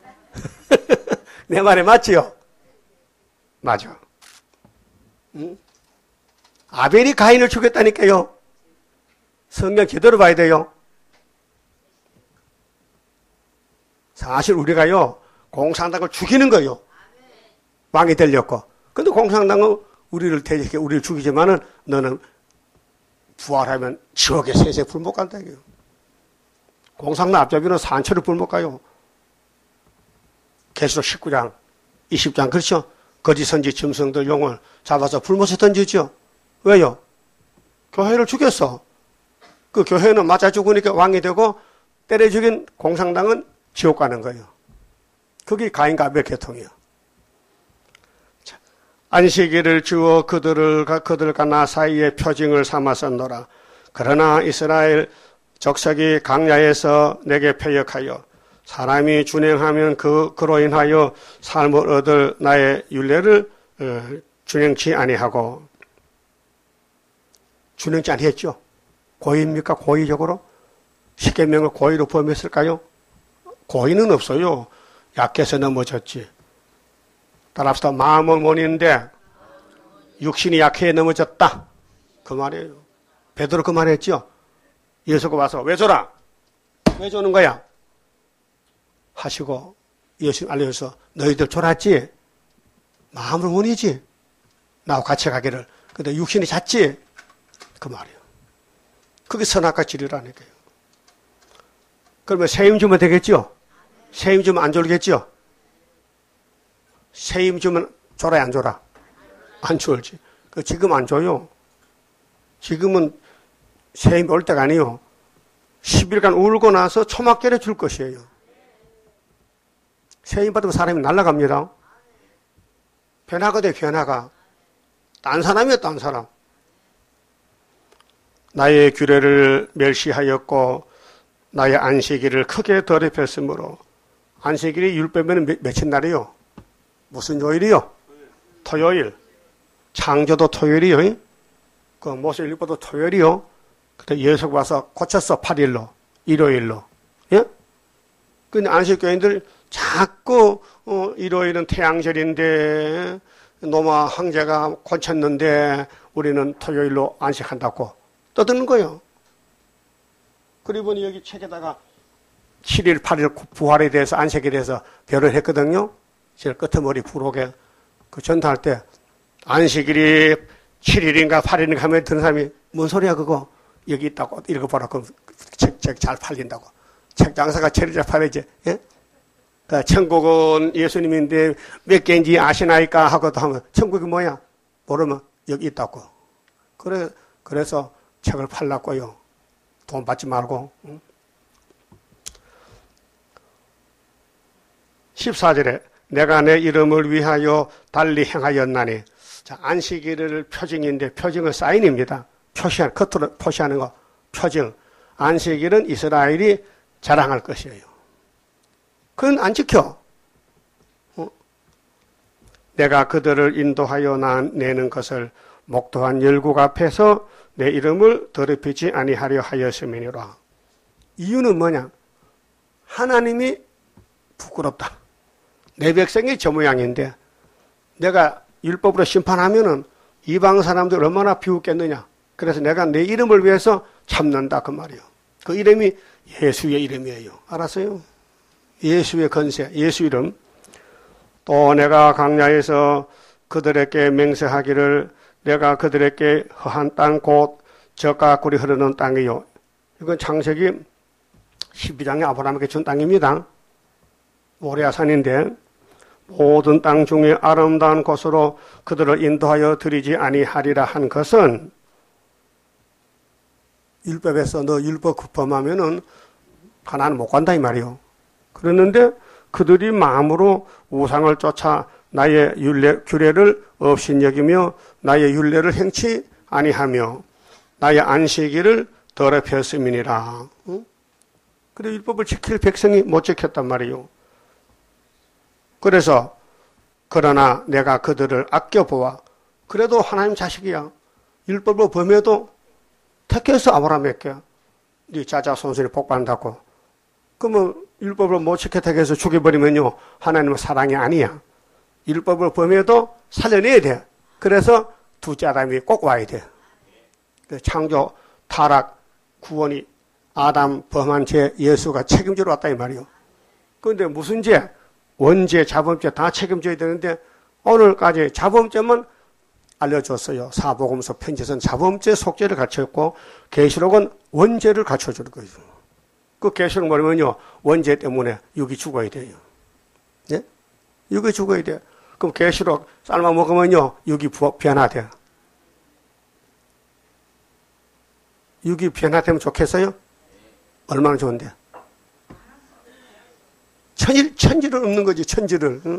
내 말에 맞지요? 맞아. 응? 아벨이 가인을 죽였다니까요. 성경 제대로 봐야 돼요. 사실 우리가요, 공산당을 죽이는 거요. 왕이 되려고. 근데 공산당은 우리를 대적해, 우리를 죽이지만은 너는 부활하면 지옥에 세세 불 못 간다, 이거요. 공산당 앞잡이는 산처를 불 못 가요. 계시록 십구 장, 이십 장, 그렇죠? 거짓 선지 짐승들 용을 잡아서 불못에 던지죠. 왜요? 교회를 죽였어. 그 교회는 맞아 죽으니까 왕이 되고 때려 죽인 공산당은 지옥 가는 거예요. 그게 가인과 아벨 계통이에요. 자, 안식일을 주어 그들을 그들과 나 사이에 표징을 삼았었노라. 그러나 이스라엘 적석이 강야에서 내게 패역하여 사람이 준행하면 그 그로 인하여 삶을 얻을 나의 율례를 어, 준행치 아니하고 준행치 아니했죠. 고의입니까? 고의적으로? 십계명을 고의로 범했을까요? 고의는 없어요. 약해서 넘어졌지. 따라서 마음은 원인데 육신이 약해 넘어졌다. 그 말이에요. 베드로 그 말했죠. 예수가 와서 왜 줘라? 왜 주는 거야? 하시고 예수 알려줘서 너희들 졸았지? 마음을 원이지. 나와 같이 가기를. 근데 육신이 잤지? 그 말이에요. 그게 선악과 지리라니까요. 그러면 세임 주면 되겠죠? 세임 주면 안 졸겠죠? 세임 주면 졸아야 안 졸아? 안 졸지. 그 지금 안 줘요. 지금은 세임 올 때가 아니에요. 십 일간 울고 나서 초막결에 줄 것이에요. 세임 받으면 사람이 날아갑니다. 변화가 돼, 변화가. 딴 사람이야, 딴 사람. 나의 규례를 멸시하였고 나의 안식일을 크게 더럽혔으므로. 안식일이 율법에는 몇, 며칠 날이요? 무슨 요일이요? 토요일. 창조도 토요일이요. 그 모세율법도 토요일이요. 그때 예수가 와서 고쳤어. 팔 일로. 일요일로. 예? 근데 안식교인들 자꾸 어, 일요일은 태양절인데 노마 황제가 고쳤는데 우리는 토요일로 안식한다고 떠드는 거예요. 그리고 보니 여기 책에다가 칠 일, 팔 일 부활에 대해서 안식에 대해서 별을 했거든요. 제일 끝머리 부록에 그 전달할 때 안식일이 칠 일인가 팔 일인가 하면 듣는 사람이 뭔 소리야 그거 여기 있다고 읽어보라. 그럼 책, 책 잘 팔린다고. 책 장사가 칠 일째 팔리지. 예? 그 천국은 예수님인데 몇 개인지 아시나이까 하고도 하면 천국이 뭐야? 모르면 여기 있다고. 그래, 그래서 책을 팔랐고요. 돈 받지 말고. 응? 십사 절에 내가 내 이름을 위하여 달리 행하였나니. 자, 안식일을 표징인데 표징은 사인입니다. 표시한, 겉으로 표시하는 거. 표징. 안식일은 이스라엘이 자랑할 것이에요. 그건 안 지켜. 어? 내가 그들을 인도하여 나, 내는 것을 목도한 열국 앞에서 내 이름을 더럽히지 아니하려 하였음이니라. 이유는 뭐냐? 하나님이 부끄럽다. 내 백성이 저 모양인데 내가 율법으로 심판하면은 이방 사람들 얼마나 비웃겠느냐. 그래서 내가 내 이름을 위해서 참는다 그 말이에요. 그 이름이 예수의 이름이에요. 알았어요? 예수의 건세, 예수 이름. 또 내가 강야에서 그들에게 맹세하기를 내가 그들에게 허한 땅 곧 젖과 꿀이 흐르는 땅이요. 이건 창세기 십이 장에 아브라함에게 준 땅입니다. 모리아산인데 모든 땅 중에 아름다운 곳으로 그들을 인도하여 드리지 아니하리라 한 것은 율법에서 너 율법 급범하면은 가나안 못 간다 이 말이요. 그랬는데 그들이 마음으로 우상을 쫓아 나의 율례, 규례를 업신여기며 나의 율례를 행치 아니하며 나의 안식일을 더럽혔음이니라. 응? 그래 율법을 지킬 백성이 못 지켰단 말이요. 그래서 그러나 내가 그들을 아껴보아. 그래도 하나님 자식이야. 율법을 범해도 택해서 아브라함에게 네 자자손손이 복받는다고. 그러면 율법을 못 지켜 택해서 죽여버리면요 하나님은 사랑이 아니야. 율법을 범해도 살려내야 돼. 그래서 둘째 아담이 꼭 와야 돼. 창조, 타락, 구원이 아담 범한 죄 예수가 책임지러 왔다 이 말이요. 그런데 무슨 죄? 원죄, 자범죄 다 책임져야 되는데 오늘까지 자범죄만 알려줬어요. 사복음서 편지선 자범죄 속죄를 갖췄고 계시록은 원죄를 갖춰주는 거예요. 그 계시록 뭐냐면요 원죄 때문에 육이 죽어야 돼요. 예? 육이 죽어야 돼. 그럼 계시록 삶아 먹으면요 육이 변화돼. 육이 변화되면 좋겠어요? 얼마나 좋은데? 천일, 천지를 없는 거지, 천지를. 응?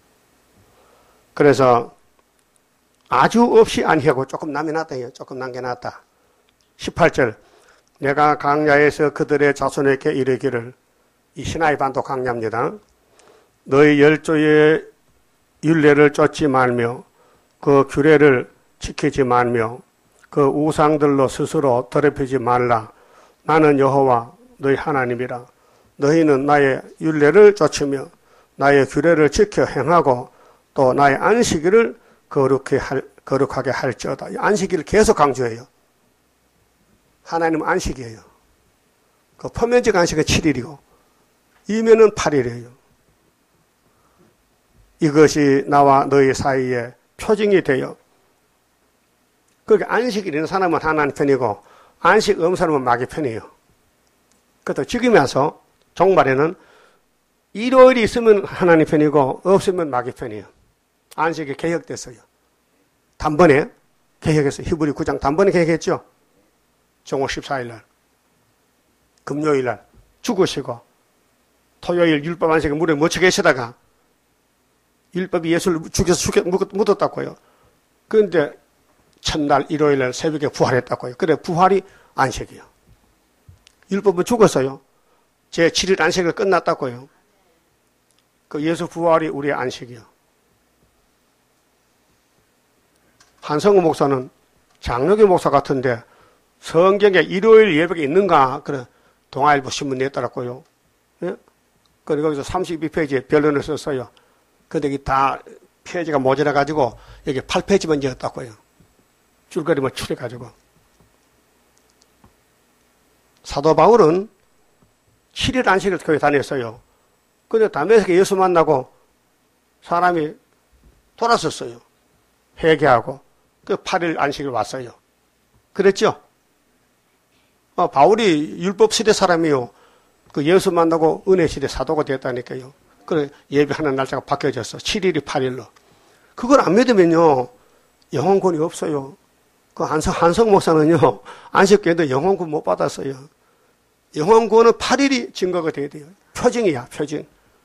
그래서 아주 없이 아니하고 조금 남겨놨다. 조금 남겨놨다. 십팔 절 내가 강야에서 그들의 자손에게 이르기를 이 시나이 반도 강야입니다. 너희 열조의 율례를 쫓지 말며 그 규례를 지키지 말며 그 우상들로 스스로 더럽히지 말라. 나는 여호와 너희 하나님이라. 너희는 나의 율례를 쫓으며 나의 규례를 지켜 행하고 또 나의 안식일을 거룩하게, 할, 거룩하게 할지어다. 안식일을 계속 강조해요. 하나님은 안식이에요. 그 표면적 안식은 칠 일이고 이면은 팔 일이에요. 이것이 나와 너희 사이에 표징이 되어 그러니까 안식일 있는 사람은 하나님 편이고 안식 없는 사람은 마귀 편이에요. 그래도 지금에 와서 종말에는 일요일이 있으면 하나님 편이고 없으면 마귀 편이에요. 안식이 개혁됐어요. 단번에 개혁했어요. 히브리 구 장 단번에 개혁했죠. 정오 십사 일 날 금요일 날 죽으시고 토요일 율법 안식에 물에 묻혀 계시다가 율법이 예수를 죽여서 죽여, 묻었다고요. 그런데 첫날 일요일 날 새벽에 부활했다고요. 그래 부활이 안식이요. 율법은 죽었어요. 제칠 일 안식을 끝났다고요. 그 예수 부활이 우리의 안식이요. 한성우 목사는 장로교 목사 같은데 성경에 일요일 예배가 있는가? 그래 동아일보 신문 냈더라고요. 예? 그리고 거기서 삼십이 페이지에 변론을 썼어요. 근데 이게 다 페이지가 모자라가지고 여기 팔 페이지만 지었다고요. 줄거리만 추려가지고. 사도 바울은 칠 일 안식을 교회 다녔어요. 근데 다메섹에 예수 만나고 사람이 돌아섰어요. 회개하고. 그 팔 일 안식을 왔어요. 그랬죠? 어, 바울이 율법 시대 사람이요. 그 예수 만나고 은혜 시대 사도가 됐다니까요. 그래 예배하는 날짜가 바뀌어졌어. 칠 일이 팔 일로. 그걸 안 믿으면요. 영혼권이 없어요. 그 한성, 한성 목사는요. 안식교회도 영혼권 못 받았어요. 영혼권은 팔 일이 증거가 돼야 돼요. 표징이야, 표징.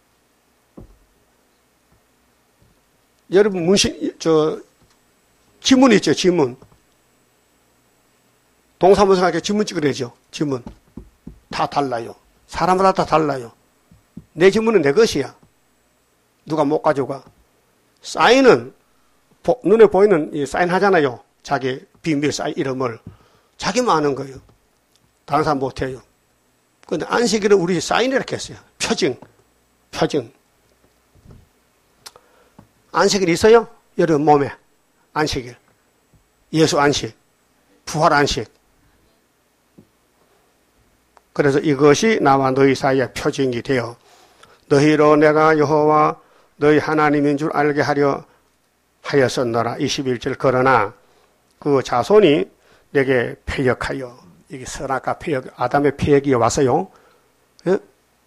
여러분 문신, 저, 지문 있죠, 지문. 동사무소에 지문 찍으래죠, 지문. 다 달라요. 사람마다 다 달라요. 내 지문은 내 것이야. 누가 못 가져가. 사인은 보, 눈에 보이는 이 사인 하잖아요. 자기 비밀 사인 이름을. 자기만 아는 거예요. 다른 사람 못해요. 그런데 안식일은 우리 사인이라고 했어요. 표징. 표징. 안식일 있어요? 여러분 몸에. 안식일. 예수 안식. 부활 안식. 그래서 이것이 나와 너희 사이에 표징이 되어 너희로 내가 여호와 너희 하나님인 줄 알게 하려 하였었노라. 이십일 절 그러나 그 자손이 내게 패역하여, 이게 선악과 패역, 아담의 패역이 왔어요. 예?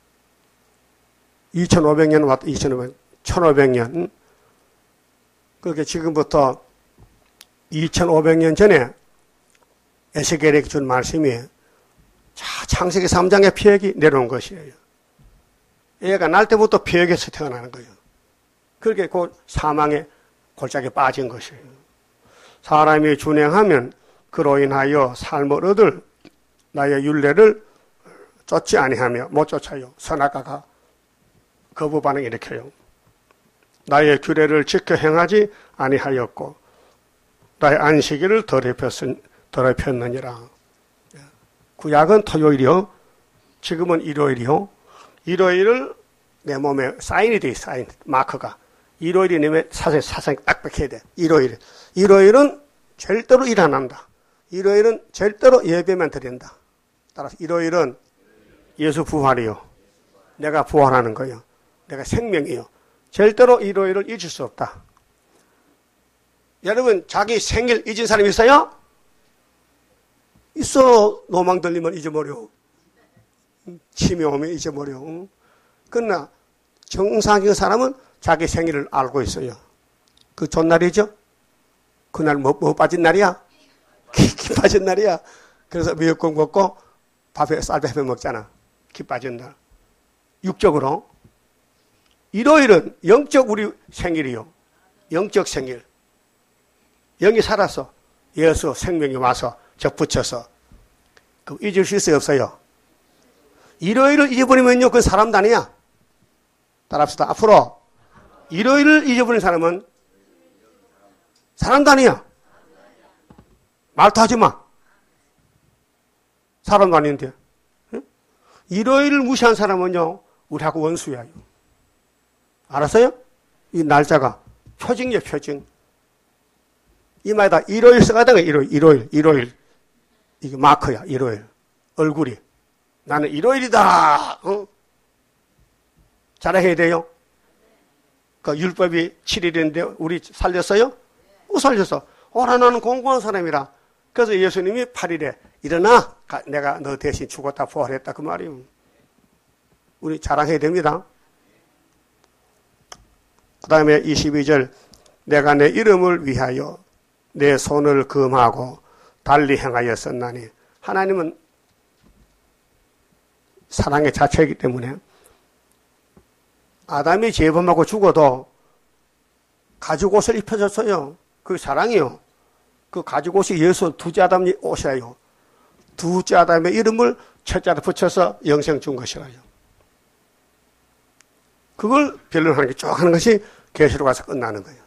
이천오백 년 왔다, 이천오백 년, 천오백 년. 그렇게 지금부터 이천오백 년 전에 에스겔에게 준 말씀이 자, 창세기 삼 장의 패역이 내려온 것이에요. 얘가 날 때부터 패역에서 태어나는 거예요. 그렇게 그 사망의 골짜기에 빠진 것이에요. 사람이 준행하면 그로 인하여 삶을 얻을 나의 율례를 쫓지 아니하며 못 쫓아요. 선악과가 거부 반응 일으켜요. 나의 규례를 지켜 행하지 아니하였고 나의 안식일을 더럽혔느니라. 구약은 토요일이요. 지금은 일요일이요. 일요일을 내 몸에 사인이 돼, 사인, 마커가. 일요일이 내 몸에 사상, 사상이 딱 박혀야 돼. 일요일. 일요일은 절대로 일 안 한다. 일요일은 절대로 예배만 드린다. 따라서 일요일은 예수 부활이요. 내가 부활하는 거예요. 내가 생명이요. 절대로 일요일을 잊을 수 없다. 여러분, 자기 생일 잊은 사람 있어요? 있어. 노망 들리면 잊어버려. 치매 오면 잊어버려. 그러나 정상적인 사람은 자기 생일을 알고 있어요. 그 전날이죠? 그날 뭐, 뭐 빠진 날이야? 기, 기 빠진 날이야. 그래서 미역국 먹고 밥에 쌀밥 해 먹잖아. 기 빠진 날. 육적으로. 일요일은 영적 우리 생일이요. 영적 생일. 영이 살아서 예수 생명이 와서 접붙여서 그 잊을 수 있어요, 없어요? 일요일을 잊어버리면요, 그건 사람도 아니야. 따라합시다. 앞으로 일요일을 잊어버린 사람은 사람도 아니야. 말도 하지 마. 사람도 아닌데. 응? 일요일을 무시한 사람은요, 우리하고 원수야. 알았어요? 이 날짜가 표징이야, 표징. 이마에다 일요일 써야 되는 거야, 일요일, 일요일, 일요일. 이게 마커야, 일요일. 얼굴이. 나는 일요일이다. 어? 자랑해야 돼요. 그 율법이 칠 일인데 우리 살렸어요? 못 살렸어. 오라, 나는 공부한 사람이라. 그래서 예수님이 팔 일에 일어나. 내가 너 대신 죽었다 부활했다. 그 말이에요. 우리 자랑해야 됩니다. 그 다음에 이십이 절. 내가 내 이름을 위하여 내 손을 금하고 달리 행하였었나니. 하나님은 사랑의 자체이기 때문에 아담이 죄범하고 죽어도 가죽옷을 입혀줬어요. 그게 사랑이요. 그 가죽옷이 예수 두째 아담 옷이에요. 두째 아담의 이름을 첫째로 붙여서 영생 준 것이라요. 그걸 변론하는 게 쭉 하는 것이 계시록 가서 끝나는 거예요.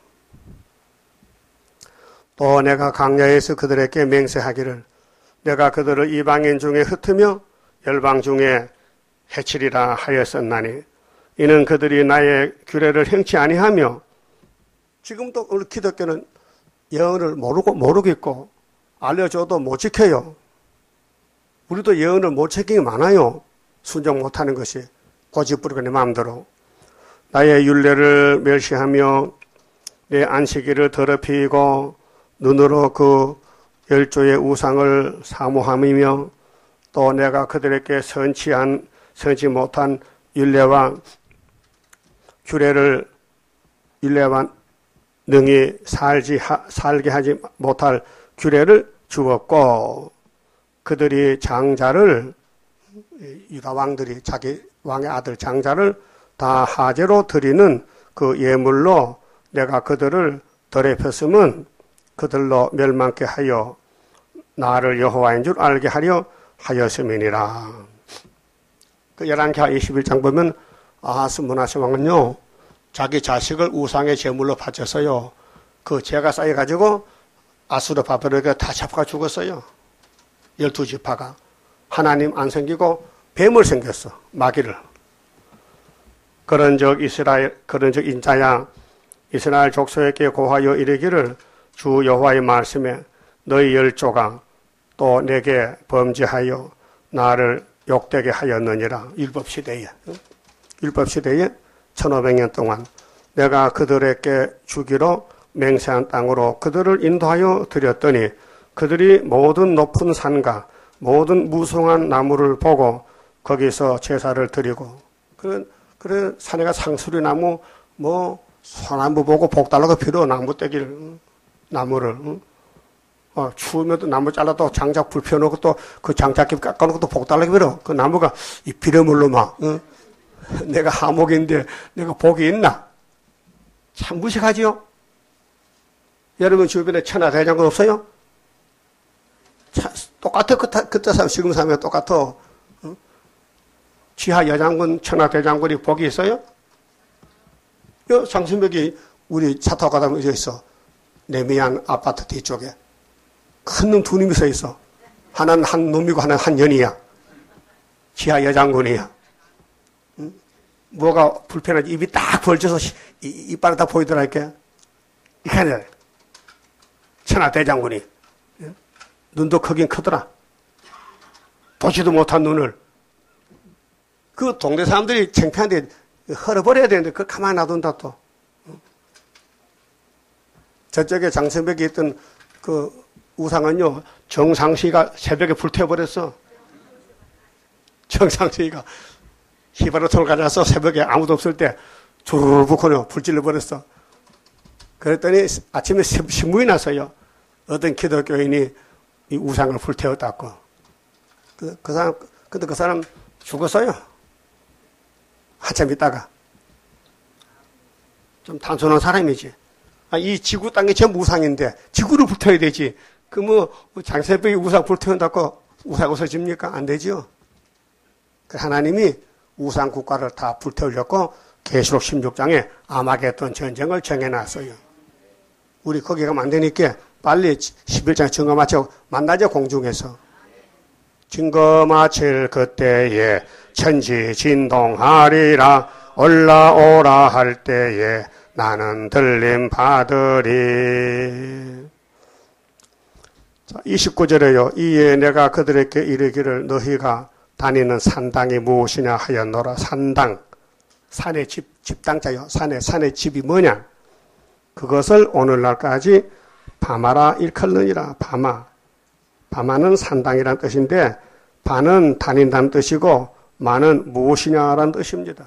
또 내가 광야에서 그들에게 맹세하기를 내가 그들을 이방인 중에 흩으며 열방 중에 해치리라 하였었나니 이는 그들이 나의 규례를 행치 아니하며 지금도 우리 기독교는 예언을 모르고 모르겠고 알려줘도 못 지켜요. 우리도 예언을 못 지키는 게 많아요. 순종 못하는 것이 고집부리고 내 마음대로. 나의 율례를 멸시하며 내 안식일을 더럽히고 눈으로 그 열조의 우상을 사모함이며 또 내가 그들에게 선치한 선치 못한 율례와 규례를 율례와 능히 살지 하, 살게 하지 못할 규례를 주었고 그들이 장자를 유다 왕들이 자기 왕의 아들 장자를 다 하제로 드리는 그 예물로 내가 그들을 더럽혔음은 그들로 멸망케 하여 나를 여호와인 줄 알게 하려 하였음이니라. 그 열왕기하 이십일 장 보면 아하스 므낫세 왕은요 자기 자식을 우상의 제물로 바쳐서요 그 죄가 쌓여가지고 아수르 바벨론에게 다 잡아가 죽었어요. 열두 지파가 하나님 안 생기고 뱀을 생겼어. 마귀를. 그런즉 이스라엘 그런즉 인자야 이스라엘 족속에게 고하여 이르기를 주 여호와의 말씀에 너희 열조가 또 내게 범죄하여 나를 욕되게 하였느니라. 율법시대에 율법시대에 천오백 년 동안 내가 그들에게 주기로 맹세한 땅으로 그들을 인도하여 드렸더니 그들이 모든 높은 산과 모든 무성한 나무를 보고 거기서 제사를 드리고 그런 그래 산에가 상수리 나무 뭐 소나무 보고 복 달라고 필요 나무 떼기를 나무를 어, 추우면 나무 잘라도 장작 불 펴놓고 또 그 장작잎 깎아놓고 또 복 달라고 빌어 그 나무가 이 비료물로 막 어? 내가 하목인데 내가 복이 있나? 참 무식하지요? 여러분 주변에 천하대장군 없어요? 차, 똑같아. 그때, 그때 사람, 지금 사람이 똑같아. 어? 지하 여장군, 천하대장군이 복이 있어요? 요 장신벽이 우리 차 타고 가다 보면 있어. 내미안 아파트 뒤쪽에. 큰 놈 두 놈이 서 있어. 하나는 한 놈이고 하나는 한 년이야. 지하 여장군이야. 응? 뭐가 불편하지? 입이 딱 벌져서 이빨이 다 보이더라니까. 이렇게 하냐. 천하대장군이. 응? 눈도 크긴 크더라. 보지도 못한 눈을. 그 동네 사람들이 창피한데 헐어버려야 되는데 그걸 가만히 놔둔다 또. 응? 저쪽에 장성벽에 있던 그 우상은요, 정상시가 새벽에 불태워버렸어. 정상시가 히바르톤을 가져와서 새벽에 아무도 없을 때 주르르 부고요 불 질러버렸어. 그랬더니 아침에 신문이 났어요. 어떤 기독교인이 이 우상을 불태웠다고. 그, 그 사람, 근데 그 사람 죽었어요. 한참 있다가. 좀 단순한 사람이지. 아, 이 지구 땅이 전부 우상인데 지구를 불태워야 되지. 그 뭐 장세벽이 우상 불태운다고 우상 없어집니까? 안 되죠. 그 하나님이 우상 국가를 다 불태우려고 계시록 십육 장에 아마겟돈 전쟁을 정해놨어요. 우리 거기 가면 안 되니까 빨리 십일 장에 증거 마치고 만나죠, 공중에서. 증거 마칠 그때에 천지 진동하리라. 올라오라 할 때에 나는 들림 받으리. 자, 이십구 절에요. 이에 내가 그들에게 이르기를 너희가 다니는 산당이 무엇이냐 하였노라. 산당. 산의 집, 집당자요. 산의, 산의 집이 뭐냐? 그것을 오늘날까지 바마라 일컬느니라. 바마. 바마는 산당이란 뜻인데, 바는 다닌다는 뜻이고, 마는 무엇이냐라는 뜻입니다.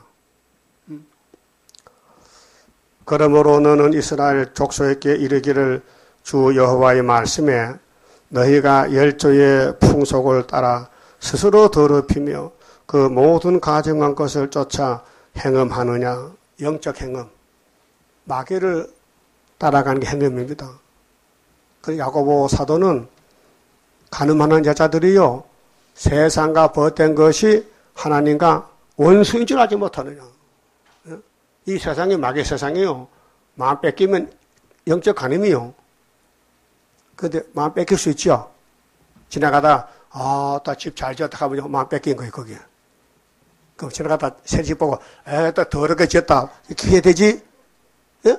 그러므로 너는 이스라엘 족속에게 이르기를 주 여호와의 말씀에 너희가 열조의 풍속을 따라 스스로 더럽히며 그 모든 가증한 것을 쫓아 행음하느냐. 영적 행음. 마귀를 따라가는 게 행음입니다. 그 야고보 사도는 간음하는 여자들이요, 세상과 벗된 것이 하나님과 원수인 줄 알지 못하느냐. 이 세상이 마귀 세상이요. 마음 뺏기면 영적 간음이요. 근데 마음 뺏길 수 있죠. 지나가다 아, 또 집 잘 지었다 하면 마음 뺏긴 거예요, 거기에. 그럼 지나가다 새 집 보고 에, 또 더럽게 지었다. 이렇게 해야 되지? 예?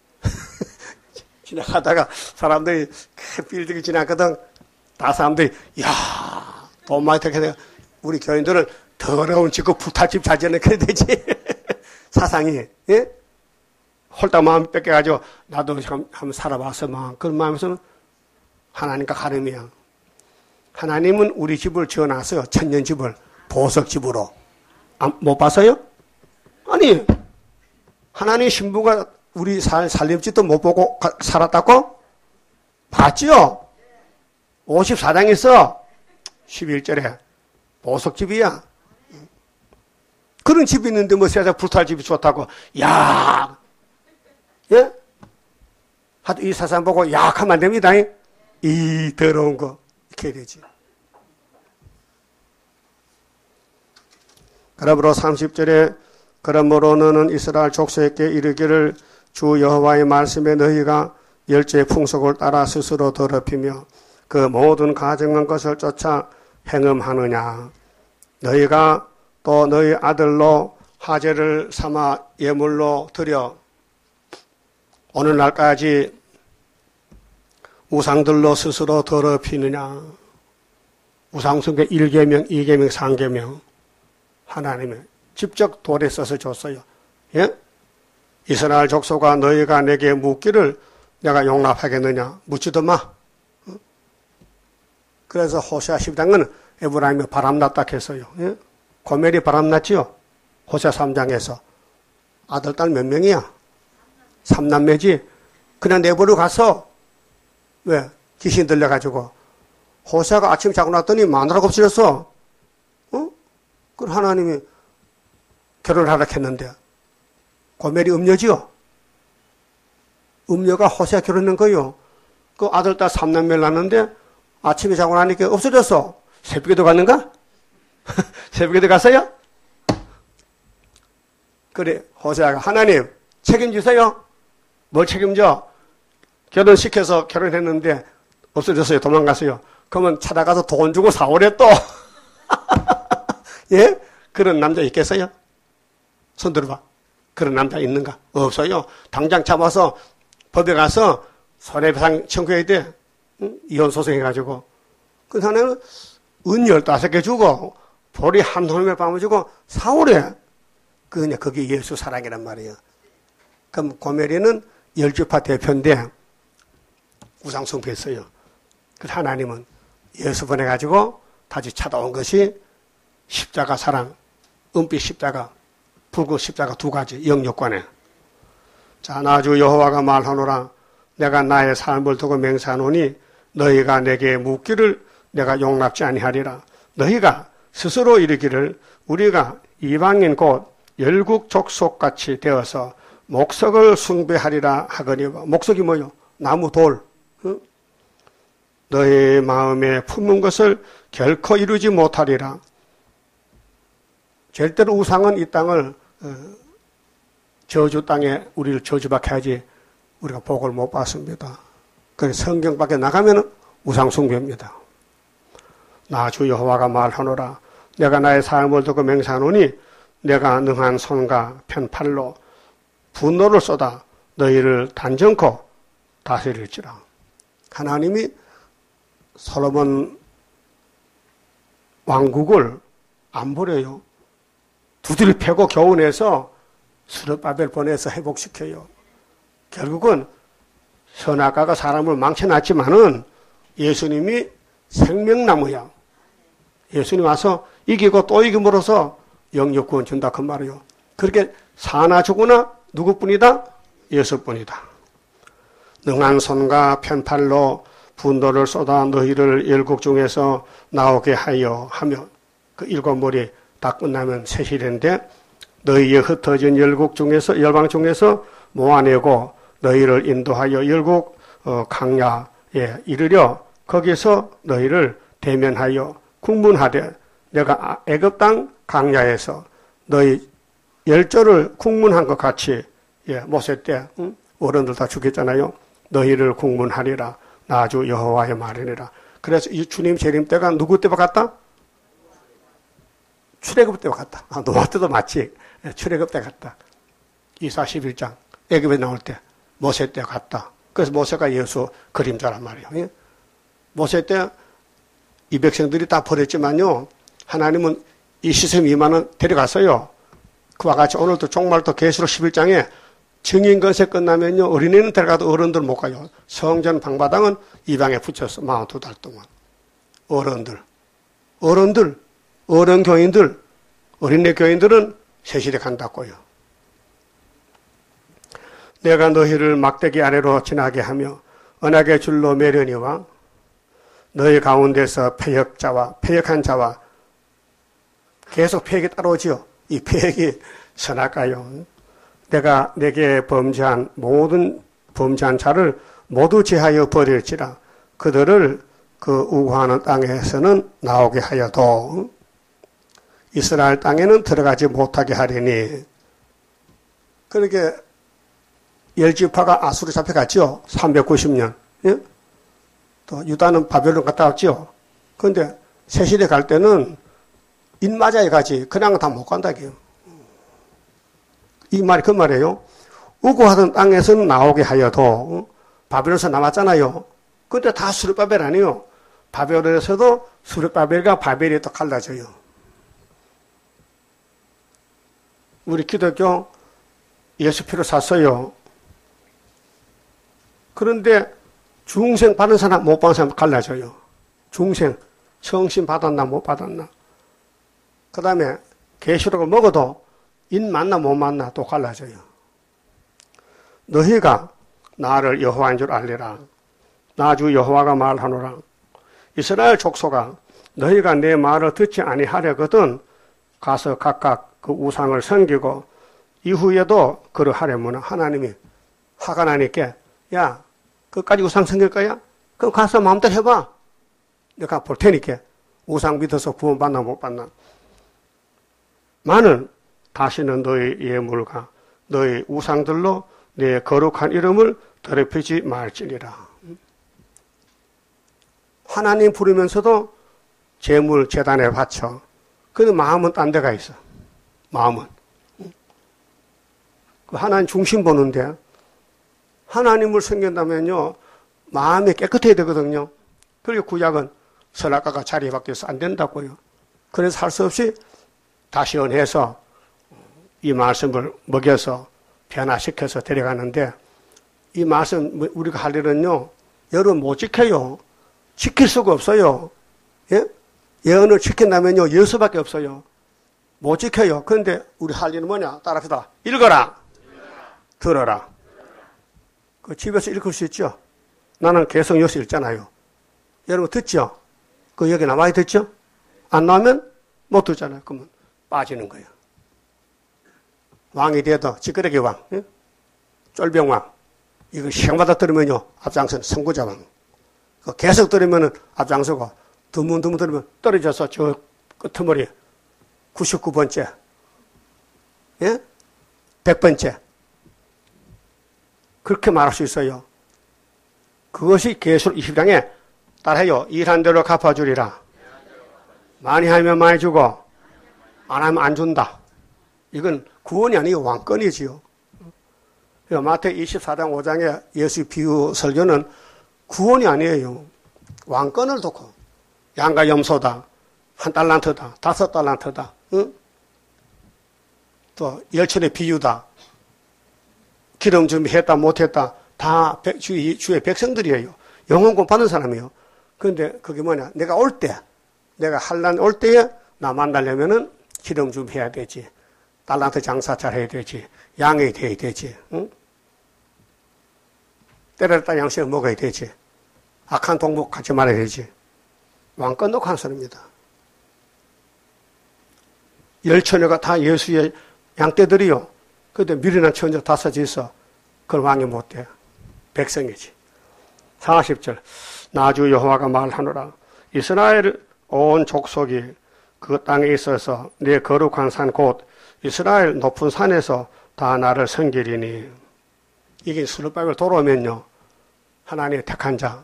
지나가다가 사람들이 큰 빌딩이 지나거든. 다 사람들이 야, 돈 많이 들게 돼. 우리 교인들은 더러운 짓고 불탈 집 잘 지었네. 그래야 되지. 사상이, 예? 홀딱 마음 뺏겨가지고, 나도 한번 살아봤어, 막. 그런 마음에서는 하나님과 가름이야. 하나님은 우리 집을 지어놨어요. 천년집을. 보석집으로. 아, 못 봤어요? 아니, 하나님 신부가 우리 살, 살림집도 못 보고 가, 살았다고? 봤죠? 오십사 장 있어. 십일 절에. 보석집이야. 그런 집이 있는데 뭐 세상 불탈 집이 좋다고. 야, 예? 하도 이 세상 보고 약하면 안 됩니다. 이 더러운 거 이렇게 되지. 그러므로 삼십 절에 그러므로 너는 이스라엘 족속에게 이르기를 주 여호와의 말씀에 너희가 열조의 풍속을 따라 스스로 더럽히며 그 모든 가증한 것을 쫓아 행음하느냐. 너희가 또 너희 아들로 화제를 삼아 예물로 드려 오늘날까지 우상들로 스스로 더럽히느냐. 우상숭배 일 계명, 이 계명, 삼 계명 하나님이 직접 돌에 써서 줬어요. 예? 이스라엘 족속아 너희가 내게 묻기를 내가 용납하겠느냐? 묻지도 마. 그래서 호세아 십이 장은 에브라임이 바람났다 했어요. 예? 고멜이 바람났지요? 호세아 삼 장에서. 아들, 딸 몇 명이야? 삼남매지? 그냥 내버려 가서, 왜? 귀신 들려가지고. 호세아가 아침 자고 났더니 마누라가 없어졌어. 어? 그럼 하나님이 결혼하라 했는데. 고멜이 음녀지요? 음녀가 호세아 결혼한 거요. 그 아들, 딸 삼남매를 낳았는데 아침에 자고 나니까 없어졌어. 새벽에도 갔는가? 새벽에도 갔어요? 그래, 호세아가 하나님 책임지세요. 뭘 책임져? 결혼시켜서 결혼했는데 없어졌어요. 도망갔어요. 그러면 찾아가서 돈 주고 사오래 또. 예? 그런 남자 있겠어요? 손 들어봐. 그런 남자 있는가? 없어요. 당장 잡아서 법에 가서 손해배상 청구해야 돼. 응? 이혼 소송해가지고. 그 사람은 은 열다섯 개 주고 보리 한 돌을 빠무주고 사오래. 그게 그게 예수 사랑이란 말이에요. 그럼 고멜이는 열주파 대표인데 우상 숭배했어요. 그 하나님은 예수 보내가지고 다시 찾아온 것이 십자가 사랑, 은빛 십자가, 붉은 십자가 두 가지 영역관에. 자, 나주 여호와가 말하노라. 내가 나의 삶을 두고 맹세하노니 너희가 내게 묻기를 내가 용납지 아니하리라. 너희가 스스로 이르기를 우리가 이방인 곧 열국 족속같이 되어서 목석을 숭배하리라 하거니와. 목석이 뭐요? 나무 돌. 응? 너희 마음에 품은 것을 결코 이루지 못하리라. 절대로 우상은 이 땅을 어, 저주 땅에 우리를 저주받게 하지 우리가 복을 못 받습니다. 그래서 성경 밖에 나가면 우상 숭배입니다. 나 주 여호와가 말하노라. 내가 나의 삶을 두고 맹세하노니 내가 능한 손과 편팔로 분노를 쏟아 너희를 단정코 다스릴지라. 하나님이 솔로몬 왕국을 안 버려요. 두들 패고 교훈해서 수르바벨 보내서 회복시켜요. 결국은 선악과가 사람을 망쳐놨지만은 예수님이 생명나무야. 예수님 와서 이기고 또 이김으로써 영역구원 준다 그 말이요. 그렇게 사나 죽으나 누구뿐이다? 예수뿐이다. 능한 손과 편팔로 분노를 쏟아 너희를 일국 중에서 나오게 하여 하며 그 일곱 머리 다 끝나면 새 시대인데 너희의 흩어진 열국 중에서 열방 중에서 모아내고 너희를 인도하여 열국 어, 강야에 이르려 거기서 너희를 대면하여 국문하되 내가 애굽 땅 강야에서 너희 열조를 국문한 것 같이 예, 모세 때 응? 어른들 다 죽였잖아요. 너희를 국문하리라. 나주 여호와의 말이니라. 그래서 이 주님 재림 때가 누구 때와 같다? 출애굽 때와 같다. 아, 노아 때도 맞지. 출애굽 때 같다. 이사 십일 장 애굽에 나올 때 모세 때 같다. 그래서 모세가 예수 그림자란 말이에요. 예? 모세 때 이 백성들이 다 버렸지만요. 하나님은 이 시셈 이만은 데려갔어요. 그와 같이 오늘도 종말도 계시록 십일 장에 증인 건세 끝나면요. 어린이는 데려가도 어른들 못 가요. 성전 방바닥은 이방에 붙였어. 사십이 달 동안. 어른들. 어른들. 어른 교인들. 어린애 교인들은 새시대 간다고요. 내가 너희를 막대기 아래로 지나게 하며 언약의 줄로 매려니와 너희 가운데서 패역자와 패역한 자와 계속 패역이 따라오지요. 이 패역이 선악과요. 내가 내게 범죄한 모든 범죄한 자를 모두 제하여 버릴지라 그들을 그 우고하는 땅에서는 나오게 하여도 이스라엘 땅에는 들어가지 못하게 하리니. 그렇게 열지파가 아수르 잡혀갔죠. 삼백구십 년. 예? 또 유다는 바벨론 갔다 왔죠. 그런데 새시대 갈 때는 인마자에 가지 그냥 다 못 간다고요. 이 말이 그 말이에요. 우고하던 땅에서는 나오게 하여도 바벨론에서 남았잖아요. 근데 다 수르바벨 아니에요. 바벨론에서도 수르바벨과 바벨이 또 갈라져요. 우리 기독교 예수 피로 샀어요. 그런데 중생 받은 사람, 못 받은 사람 갈라져요. 중생, 청신 받았나, 못 받았나. 그 다음에 계시록을 먹어도 인 맞나, 못 맞나 또 갈라져요. 너희가 나를 여호와인 줄 알리라. 나 주 여호와가 말하노라. 이스라엘 족속아, 너희가 내 말을 듣지 아니하려거든 가서 각각 그 우상을 섬기고 이후에도 그러하려면 하나님이 화가 나니까 야, 그까지 우상 섬길 거야? 그럼 가서 마음대로 해봐. 내가 볼 테니까 우상 믿어서 구원받나 못 받나. 나는 다시는 너희 예물과 너희 우상들로 내 거룩한 이름을 더럽히지 말지니라. 하나님 부르면서도 재물 제단에 바쳐. 근데 마음은 딴 데가 있어. 마음은. 하나님 중심 보는데 하나님을 섬긴다면요 마음이 깨끗해야 되거든요. 그리고 구약은 선악과가 자리 바뀌어서 안 된다고요. 그래서 할 수 없이 다시 연해서 이 말씀을 먹여서 변화시켜서 데려가는데 이 말씀 우리가 할 일은요 여러분 못 지켜요. 지킬 수가 없어요. 예? 예언을 지킨다면요 예수밖에 없어요. 못 지켜요. 그런데 우리 할 일은 뭐냐? 따라합시다. 읽어라. 들어라. 그 집에서 읽을 수 있죠? 나는 계속 여기서 읽잖아요. 여러분 듣죠? 그 여기 나와야 듣죠? 안 나오면 못 듣잖아요. 그러면 빠지는 거예요. 왕이 돼도 찌끄레기 왕, 예? 쫄병왕. 이거 시간마다 들으면요 앞장서는 선구자왕. 그 계속 들으면은 앞장서고 드문드문 들으면 떨어져서 저 끄트머리 구십구 번째, 예? 백 번째. 그렇게 말할 수 있어요. 그것이 계시록 이십 장에 따라해요. 일한 대로 갚아주리라. 많이 하면 많이 주고 안 하면 안 준다. 이건 구원이 아니고 왕권이지요. 마태 이십사 장 오 장에 예수 비유 설교는 구원이 아니에요. 왕권을 놓고 양과 염소다. 한 달란트다. 다섯 달란트다. 응? 또 열천의 비유다. 기름 준비했다 못했다. 다 주의, 주의 백성들이에요. 영혼권 받는 사람이에요. 그런데 그게 뭐냐. 내가 올 때, 내가 환난 올 때에 나 만나려면은 기름 준비해야 되지. 달란트 장사 잘 해야 되지. 양이 돼야 되지. 응? 때렸다 양식을 먹어야 되지. 악한 동목 갖지 말아야 되지. 왕권 놓고 하는 사람입니다. 열처녀가 다 예수의 양떼들이요. 그런데 미련한 처녀 다섯이 있어. 그걸 왕이 못 돼. 백성이지. 사십 절. 나 주 여호와가 말하노라. 이스라엘 온 족속이 그 땅에 있어서 내 거룩한 산 곧 이스라엘 높은 산에서 다 나를 섬기리니. 이게 수르바벨 돌아오면요. 하나님의 택한 자.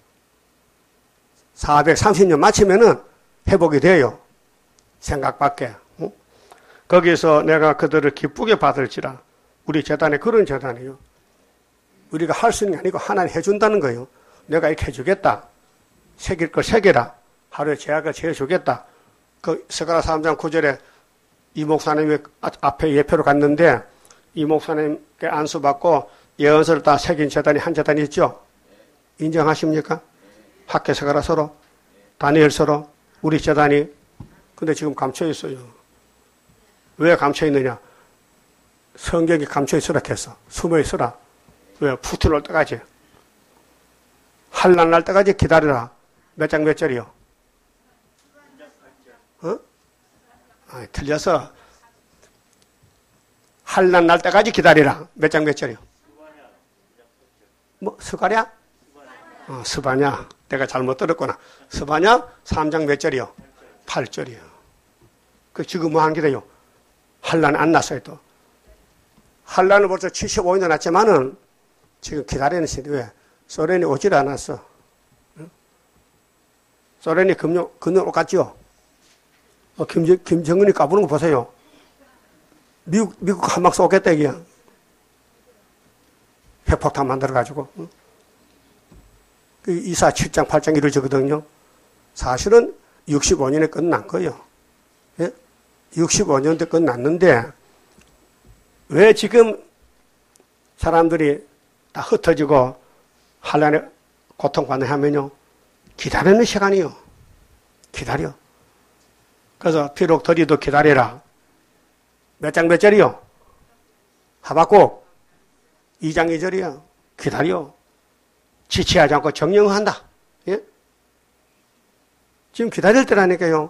사백삼십 년 마치면은 회복이 돼요. 생각밖에. 응? 거기서 내가 그들을 기쁘게 받을지라. 우리 재단에 그런 재단이에요. 우리가 할 수 있는 게 아니고 하나님 해준다는 거예요. 내가 이렇게 해주겠다. 새길 걸 새겨라. 하루에 제약을 재주겠다. 그 스가랴 삼 장 구 절에 이 목사님 앞에 예표로 갔는데 이 목사님께 안수받고 예언서를 다 새긴 재단이 한 재단이 있죠. 인정하십니까? 학계서가라 서로, 다니엘 서로, 우리 재단이. 근데 지금 감춰 있어요. 왜 감춰 있느냐? 성경이 감춰 있으라 했어. 숨어 있으라. 왜? 푸트 올 때까지. 환난 날 때까지 기다리라. 몇 장 몇 절이요? 어? 아, 틀려서. 환난 날 때까지 기다리라. 몇 장 몇 절이요? 뭐, 스가랴? 어, 스바냐. 내가 잘못 들었구나. 스바냐 삼 장 몇 절이요? 팔 절이요. 그 지금 뭐 하는 게요? 환란 안 났어요 또. 환란을 벌써 칠십오 년 났지만은 지금 기다리는 시대. 왜? 소련이 오질 않았어. 응? 소련이 금년 금년 갔죠. 어, 김, 김정은이 까부는 거 보세요. 미국 미국 한막 쏘겠다 이게. 핵폭탄 만들어가지고. 응? 그 이사 칠 장 팔 장 이루어지거든요. 사실은 육십오 년에 끝난 거예요. 예? 육십오 년대 끝났는데 왜 지금 사람들이 다 흩어지고 한란에 고통받는 하면요. 기다리는 시간이요. 기다려. 그래서 비록 더디도 기다려라. 몇 장 몇 절이요? 하박국 이 장 이 절이야. 기다려. 지체하지 않고 정령한다. 예? 지금 기다릴 때라니까요.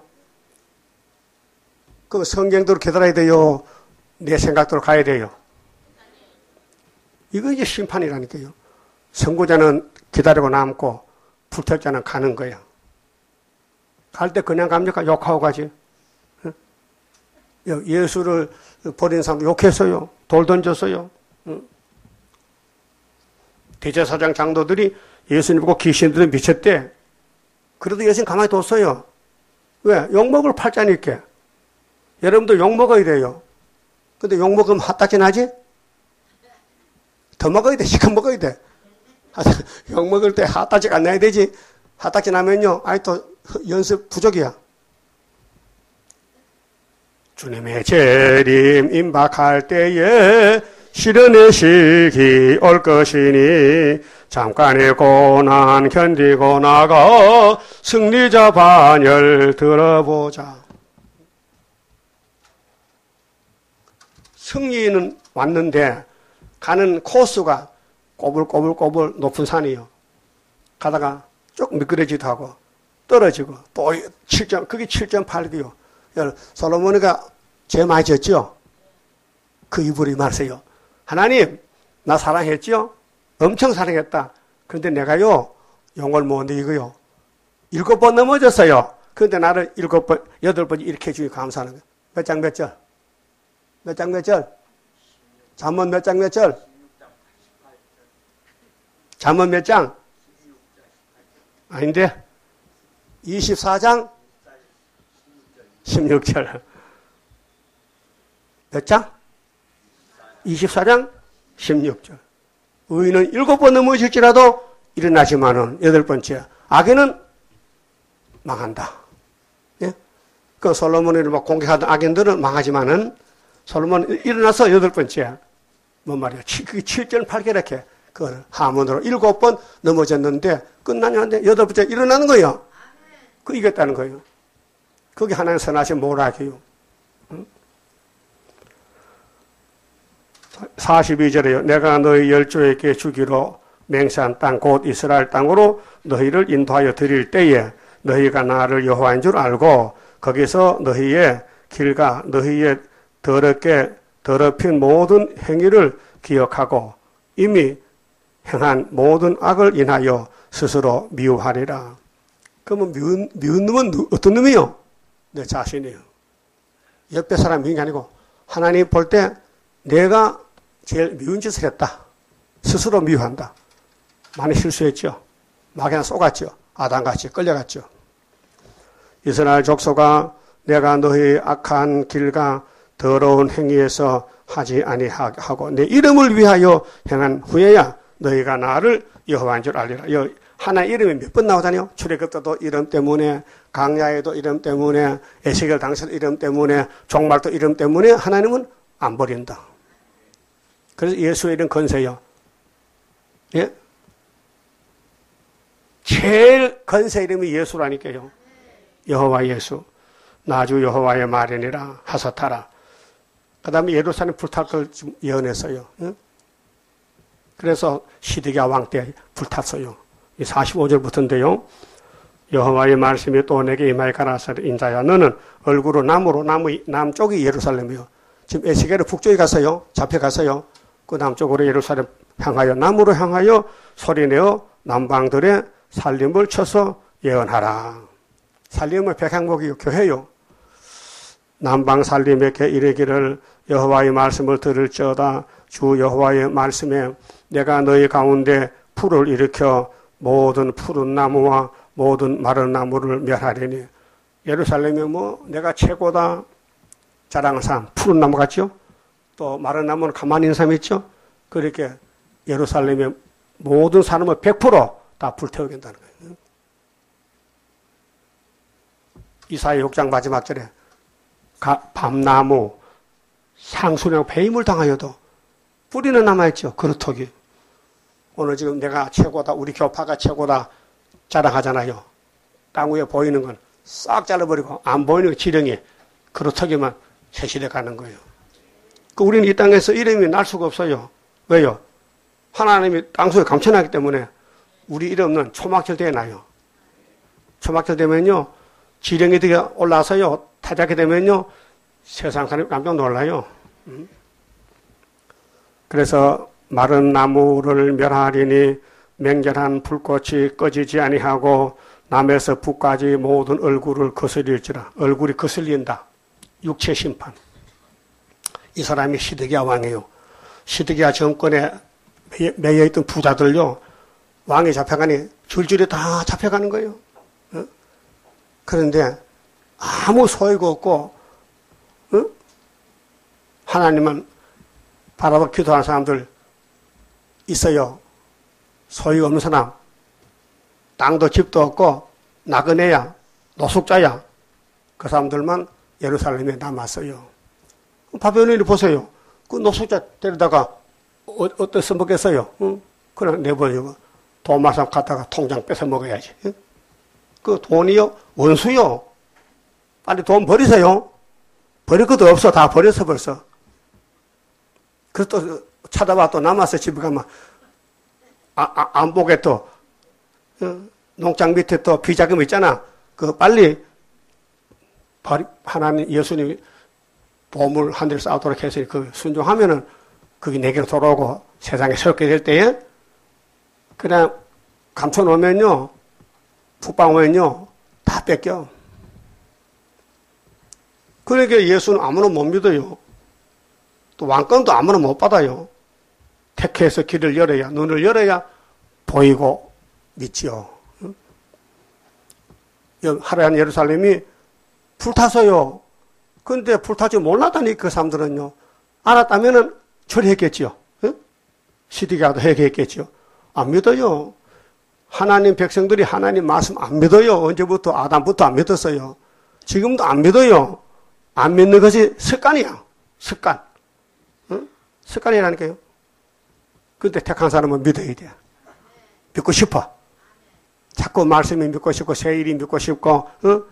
그 성경대로 기다려야 돼요. 내 생각대로 가야 돼요. 이거 이제 심판이라니까요. 선고자는 기다리고 남고 불탈자는 가는 거야. 갈 때 그냥 갑니까? 욕하고 가지. 예수를 버린 사람도 욕했어요. 돌 던졌어요. 대제사장 장도들이 예수님 보고 귀신들은 미쳤대. 그래도 예수님 가만히 뒀어요. 왜? 욕먹을 팔자니까. 여러분도 욕먹어야 돼요. 근데 욕먹으면 핫딱지 나지? 더 먹어야 돼. 시큼 먹어야 돼. 욕먹을 때 핫딱지가 안 나야 되지. 핫딱지 나면요. 아이 또 연습 부족이야. 주님의 재림 임박할 때에 시련의 시기 올 것이니 잠깐의 고난 견디고 나가 승리자 반열 들어보자. 승리는 왔는데 가는 코스가 꼬불꼬불꼬불 높은 산이요. 가다가 쭉 미끄러지기도 하고 떨어지고 또 칠 점, 그게 칠 점 팔 기요. 솔로몬이가 제일 많이 졌죠? 그 이불이 말세요. 하나님, 나 사랑했죠? 엄청 사랑했다. 그런데 내가요, 용을 못 이기고요. 일곱 번 넘어졌어요. 그런데 나를 일곱 번, 여덟 번 이렇게 해주니 감사하는 거예요. 몇 장 몇 절? 몇 장 몇 절? 잠언 몇 장 몇 절? 잠언 몇 장? 아닌데? 이십사 장? 십육 절. 몇 장? 이십사 장? 십육 절. 의인은 일곱 번 넘어질지라도 일어나지만은 여덟 번째. 악인은 망한다. 예? 그 솔로몬을 막 공격하던 악인들은 망하지만은 솔로몬 일어나서 여덟 번째. 뭔 말이야. 그게 칠 절 팔 절 이렇게. 그걸 하문으로 일곱 번 넘어졌는데 끝나냐는데 여덟 번째 일어나는 거예요. 그 이겼다는 거예요. 그게 하나님 선하신 모락이에요. 응? 사십이 절에요. 내가 너희 열조에게 주기로 맹세한 땅 곧 이스라엘 땅으로 너희를 인도하여 드릴 때에 너희가 나를 여호와인 줄 알고 거기서 너희의 길과 너희의 더럽게 더럽힌 모든 행위를 기억하고 이미 행한 모든 악을 인하여 스스로 미워하리라. 그러면 미운, 미운 놈은 어떤 놈이요? 내 자신이에요. 옆에 사람 미운 게 아니고 하나님 볼 때 내가 제일 미운 짓을 했다. 스스로 미워한다. 많이 실수했죠. 막이나 쏘갔죠. 아담같이 끌려갔죠. 이스라엘 족속아 내가 너희 악한 길과 더러운 행위에서 하지 아니하고 내 이름을 위하여 행한 후에야 너희가 나를 여호와인 줄 알리라. 하나의 이름이 몇 번 나오다니요? 출애굽 때도 이름 때문에, 강야에도 이름 때문에, 에스겔 당시도 이름 때문에, 종말도 이름 때문에 하나님은 안 버린다. 그래서 예수의 이름 건세요. 예? 제일 건세 이름이 예수라니까요. 여호와 예수. 나주 여호와의 말이니라 하소타라. 그 다음에 예루살렘 불탈 걸 예언했어요. 예? 그래서 시드기야 왕 때 불탔어요. 이 사십오 절부터인데요. 여호와의 말씀이 또 내게 임하여 가라사대 인자야 너는 얼굴로 남으로 나무 남쪽이 예루살렘이요. 지금 에스겔은 북쪽에 갔어요. 잡혀갔어요. 그 남쪽으로 예루살렘 향하여 남으로 향하여 소리내어 남방들의 살림을 쳐서 예언하라. 살림은 백향목이요. 교회요. 남방 살림에게 이르기를 여호와의 말씀을 들을지어다 주 여호와의 말씀에 내가 너희 가운데 풀을 일으켜 모든 푸른 나무와 모든 마른 나무를 멸하리니 예루살렘이 뭐 내가 최고다 자랑하는 사람 푸른 나무 같죠? 또 마른 나무는 가만히 있는 사람 있죠? 그렇게 예루살렘의 모든 사람을 백 퍼센트 다 불태우겠다는 거예요. 이사야 육 장 마지막 절에 밤나무 상수령 배임을 당하여도 뿌리는 남아있죠. 그루터기. 오늘 지금 내가 최고다, 우리 교파가 최고다 자랑하잖아요. 땅 위에 보이는 건 싹 잘라버리고 안 보이는 그 지령이 그렇다기만 세실해 가는 거예요. 그 우리는 이 땅에서 이름이 날 수가 없어요. 왜요? 하나님이 땅속에 감춰놨기 때문에 우리 이름은 초막절 때에 나요. 초막절 되면요, 지령이 되게 올라서요, 타작이 되면요, 세상 사람이 깜짝 놀라요. 그래서 마른 나무를 멸하리니 맹렬한 불꽃이 꺼지지 아니하고 남에서 북까지 모든 얼굴을 거슬릴지라. 얼굴이 거슬린다. 육체 심판. 이 사람이 시드기야 왕이에요. 시드기야 정권에 매여있던 부자들요, 왕이 잡혀가니 줄줄이 다 잡혀가는 거예요. 어? 그런데 아무 소유가 없고 어? 하나님은 바라봐 기도하는 사람들 있어요. 소유 없는 사람, 땅도 집도 없고 나그네야, 노숙자야, 그 사람들만 예루살렘에 남았어요. 바벨론이 보세요. 그 노숙자 데리다가 어, 어디서 먹겠어요? 응? 그냥 내버리고 도마삼 갖다가 통장 뺏어 먹어야지. 응? 그 돈이요, 원수요. 빨리 돈 버리세요. 버릴 것도 없어. 다 버렸어 벌써. 그래서 또 찾아봐 또 남아서 집에 가면 아, 아, 안 보게 또 어, 농장 밑에 또 비자금 있잖아. 그 빨리 하나님 예수님이 보물 한 대를 쌓도록 해서 그 순종하면은 그게 내게로 돌아오고 세상에 새롭게 될 때에 그냥 감춰놓으면요, 푹방 오면요 다 뺏겨. 그러니까 예수는 아무나 못 믿어요. 또 왕권도 아무나 못 받아요. 택해서 길을 열어야, 눈을 열어야 보이고 믿지요. 하얀 예루살렘이 불탔어요. 근데 불타지 몰랐다니 그 사람들은요. 알았다면은 절했겠지요. 응? 시디가도 회개했겠지요. 안 믿어요. 하나님 백성들이 하나님 말씀 안 믿어요. 언제부터? 아담부터 안 믿었어요. 지금도 안 믿어요. 안 믿는 것이 습관이야. 습관. 응? 습관이라니까요. 근데 택한 사람은 믿어야 돼. 믿고 싶어. 자꾸 말씀이 믿고 싶고, 세일이 믿고 싶고, 응?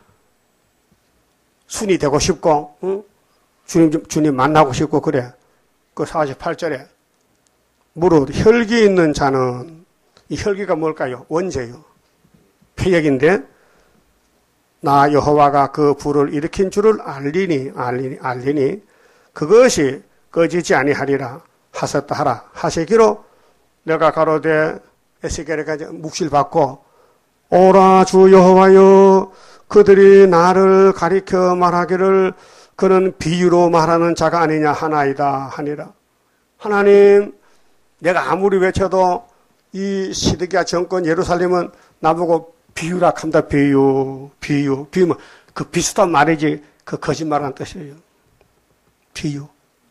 순이 되고 싶고, 응? 주님, 주님 만나고 싶고, 그래. 그 사십팔 절에, 무릇 혈기 있는 자는, 이 혈기가 뭘까요? 원죄요. 폐역인데, 나 여호와가 그 불을 일으킨 줄을 알리니, 알리니, 알리니, 그것이 꺼지지 아니하리라 하셨다 하라. 하시기로 내가 가로되 에스겔에게 묵실 받고, 오라 주 여호와여, 그들이 나를 가리켜 말하기를 그는 비유로 말하는 자가 아니냐 하나이다 하니라. 하나님, 내가 아무리 외쳐도 이 시드기야 정권 예루살렘은 나보고 비유라 한다. 비유, 비유, 비유면 그 비슷한 말이지 그 거짓말하는 뜻이에요. 비유.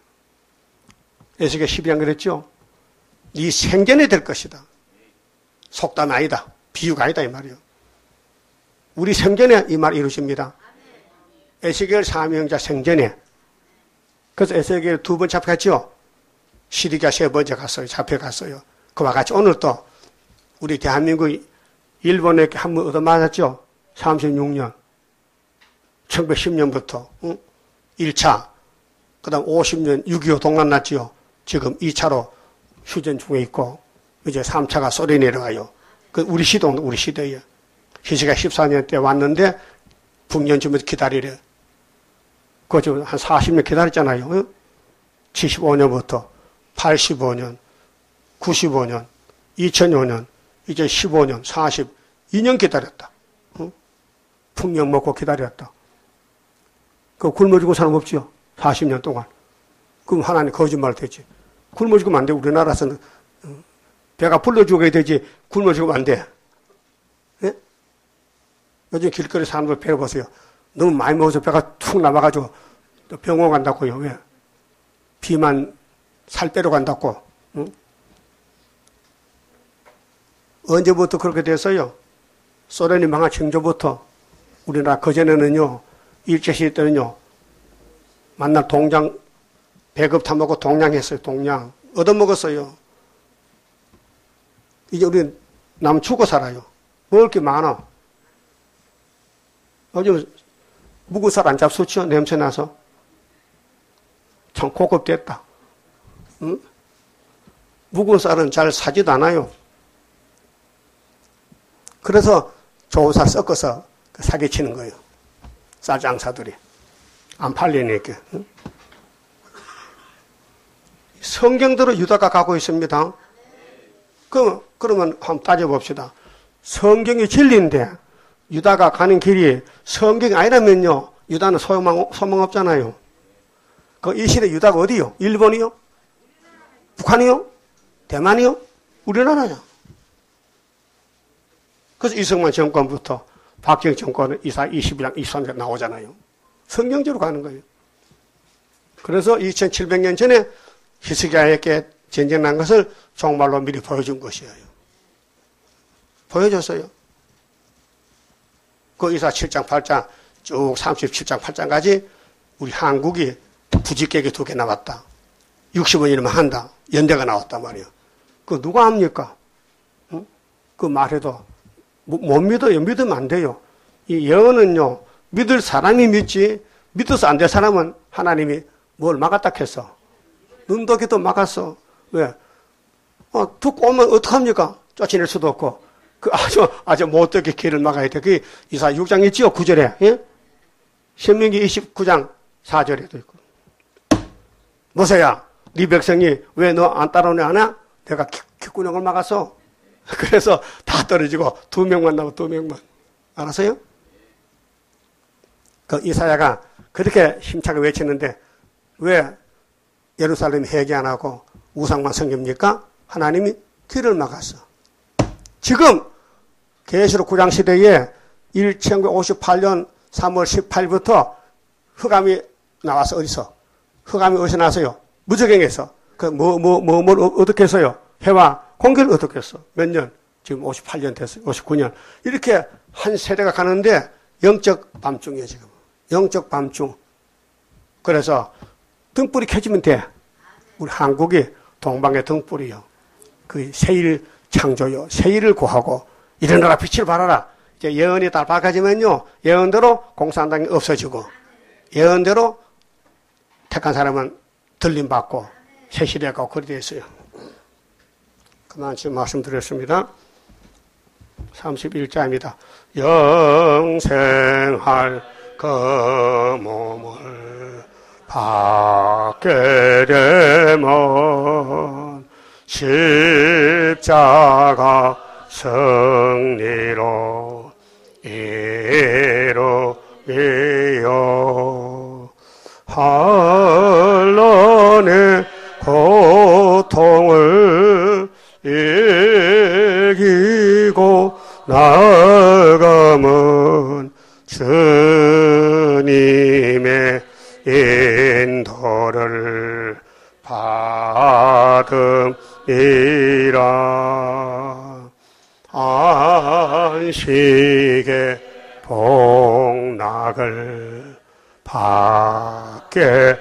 에스겔 십이 장 그랬죠. 네 생전에 될 것이다. 속담 아니다. 비유가 아니다 이 말이요. 우리 생전에 이 말 이루십니다. 에스겔 사명자 생전에. 그래서 에스겔 두 번 잡혀갔죠. 시드기야 세 번째 갔어요. 잡혀갔어요. 그와 같이 오늘 또 우리 대한민국이 일본에 한 번 얻어맞았죠. 삼십육 년. 천구백십 년부터 응? 일 차. 그 다음 오십 년 육이오 동란 났지요. 지금 이 차로 휴전 중에 있고 이제 삼 차가 쏘리 내려가요. 그 우리 시도 우리 시대예요. 희시가 십사 년 때 왔는데 북년쯤부터 기다리래. 그거 지금 한 사십 년 기다렸잖아요. 응? 칠십오 년부터 팔십오 년, 구십오 년, 이천오 년, 이제 십오 년, 사십이 년 기다렸다. 응? 풍년 먹고 기다렸다. 그 굶어 죽은 사람 없지요? 사십 년 동안. 그럼 하나님 거짓말 되지. 굶어 죽으면 안 돼. 우리나라에서는 배가 불러 죽어야 되지. 굶어 죽으면 안 돼. 네? 요즘 길거리 사람들 배워보세요. 너무 많이 먹어서 배가 툭 남아가지고 또 병원 간다고요. 왜? 비만 살 빼러 간다고. 응? 언제부터 그렇게 됐어요? 소련이 망한 징조부터 우리나라 그전에는요, 일제시대 때는요, 만날 동장, 배급 타먹고 동냥했어요, 동냥. 얻어먹었어요. 이제 우리는 남 죽고 살아요. 먹을 게 많아. 요즘 묵은 살 안 잡수죠? 냄새 나서. 참 고급됐다. 응? 묵은 쌀은 잘 사지도 않아요. 그래서 좋은 쌀 섞어서 사기치는 거예요. 쌀장사들이. 안 팔리니까. 응? 성경대로 유다가 가고 있습니다. 그럼, 그러면 한번 따져봅시다. 성경이 진리인데 유다가 가는 길이 성경이 아니라면요. 유다는 소망, 소망 없잖아요. 그 이 시대 유다가 어디요? 일본이요? 북한이요? 대만이요? 우리나라요. 그래서 이승만 정권부터 박정희 정권은 이사 이십일 장, 이십삼 장 나오잖아요. 성경적으로 가는 거예요. 그래서 이천칠백 년 전에 히스기야에게 전쟁 난 것을 종말로 미리 보여준 것이에요. 보여줬어요. 그 이사 칠 장, 팔 장, 쭉 삼십칠 장, 팔 장까지 우리 한국이 부직객이 두 개 남았다. 육십 원이면 한다. 연대가 나왔단 말이에요. 그 누가 합니까? 응? 그 말해도 못 믿어요. 믿으면 안 돼요. 이 예언은요, 믿을 사람이 믿지, 믿어서 안 될 사람은 하나님이 뭘 막았다 했어. 눈도 귀도 막았어. 왜? 어, 듣고 오면 어떡합니까? 쫓아낼 수도 없고. 그 아주, 아주 못되게 길을 막아야 돼. 그게 이사 육 장 있지요? 구 절에. 예? 신명기 이십구 장 사 절에도 있고. 모세야, 네 백성이 왜 너 안 따라오냐 하나? 내가 귓구녕을 막았어. 그래서 다 떨어지고 두 명만 나고 두 명만. 알았어요? 그 이사야가 그렇게 힘차게 외치는데 왜 예루살렘 회개 안 하고 우상만 섬깁니까? 하나님이 길을 막았어. 지금 계시록 구 장 시대에 천구백오십팔 년 삼월 십팔일부터 흑암이 나와서 어디서? 흑암이 어디서 나서요? 무저갱에서. 그 뭐, 뭐, 뭐, 뭘 어떻게 해서요? 해와 공기를 어떻게 했어? 몇 년? 지금 오십팔 년 됐어요. 오십구 년. 이렇게 한 세대가 가는데 영적 밤중이에요, 지금. 영적 밤중. 그래서 등불이 켜지면 돼. 우리 한국이 동방의 등불이요. 그 세일 창조요. 세일을 구하고 일어나라 빛을 발하라. 이제 예언이 다 밝아지면요. 예언대로 공산당이 없어지고 예언대로 택한 사람은 들림받고 새 시대가 그리 되어 있어요. 그만 지금 말씀드렸습니다. 삼십일 자입니다. 영생할 그 몸을 받게 되면 십자가 승리로 이루리요. 한란의 고통을 이기고 나아가면 주님의 인도를 받음이라. 안식의 복락을 받게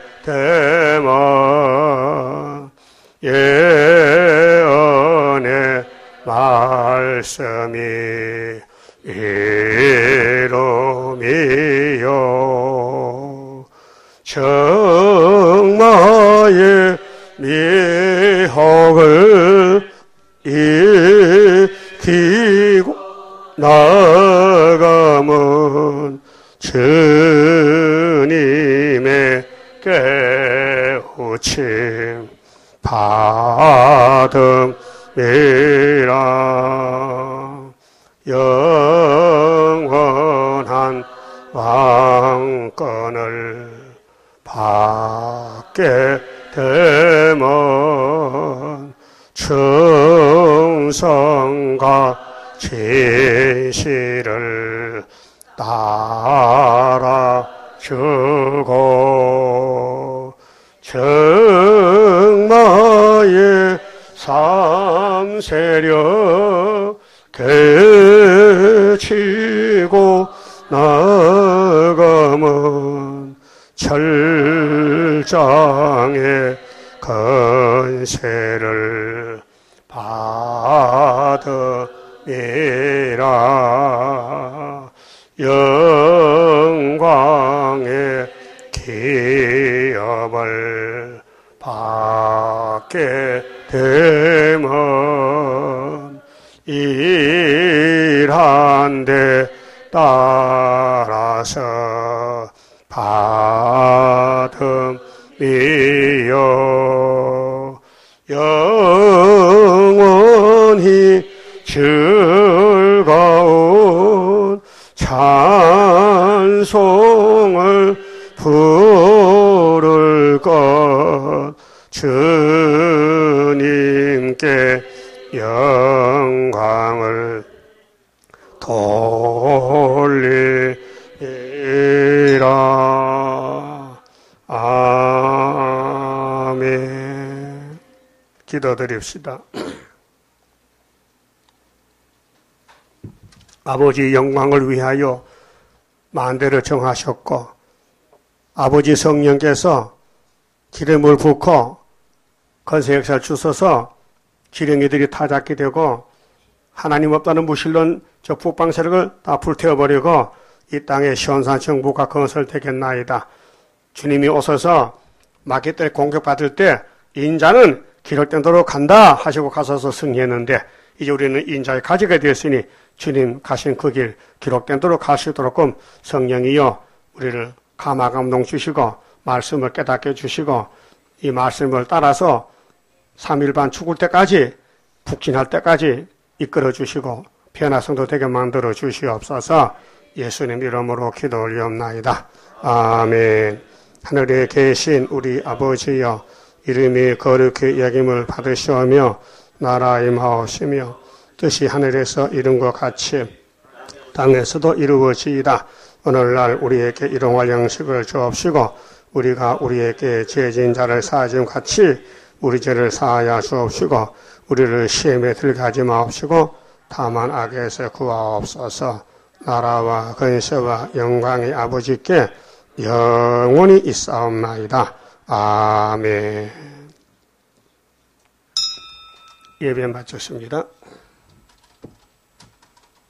되면 예언의 말씀이 이루미요. 정마의 미혹을 이기고 나가면 주님의 깨우침 받음이라. 영원한 왕권을 받게 되면 충성과 진실을 따라주고 정마의 삼세력 개치고 나가면 철장의 건세를 받 받음이라. 영광의 기업을 받게 되면 일한 데 따라서 받음이요 영원히 즐거운 찬송을 부를 것 주님께 영광을 돌리라. 아멘. 기도드립시다. 아버지 영광을 위하여 만대를 정하셨고 아버지 성령께서 기름을 붓고 건세 역사를 주셔서 기령이들이 타작게 되고 하나님 없다는 무신론 저 북방 세력을 다 불태워버리고 이 땅에 시원산 정부가 건설되겠나이다. 주님이 오셔서 마귀 때 공격받을 때 인자는 기록된 대로 간다 하시고 가셔서 승리했는데 이제 우리는 인자의 가지가 되었으니 주님 가신 그 길 기록된 대로 가시도록끔 성령이여 우리를 감화감동 주시고 말씀을 깨닫게 주시고 이 말씀을 따라서 삼 일 반 죽을 때까지 북진할 때까지 이끌어 주시고 변화성도 되게 만들어 주시옵소서. 예수님 이름으로 기도 올리옵나이다. 아멘. 하늘에 계신 우리 아버지여 이름이 거룩히 여김을 받으시오며 나라 임하옵시며 뜻이 하늘에서 이룬 것 같이 땅에서도 이루어지이다. 오늘날 우리에게 일용할 양식을 주옵시고 우리가 우리에게 죄진 자를 사하심 같이 우리 죄를 사하여 주옵시고 우리를 시험에 들게 하지 마옵시고 다만 악에서 구하옵소서. 나라와 근세와 영광의 아버지께 영원히 있사옵나이다. 아멘. 예배 마쳤습니다.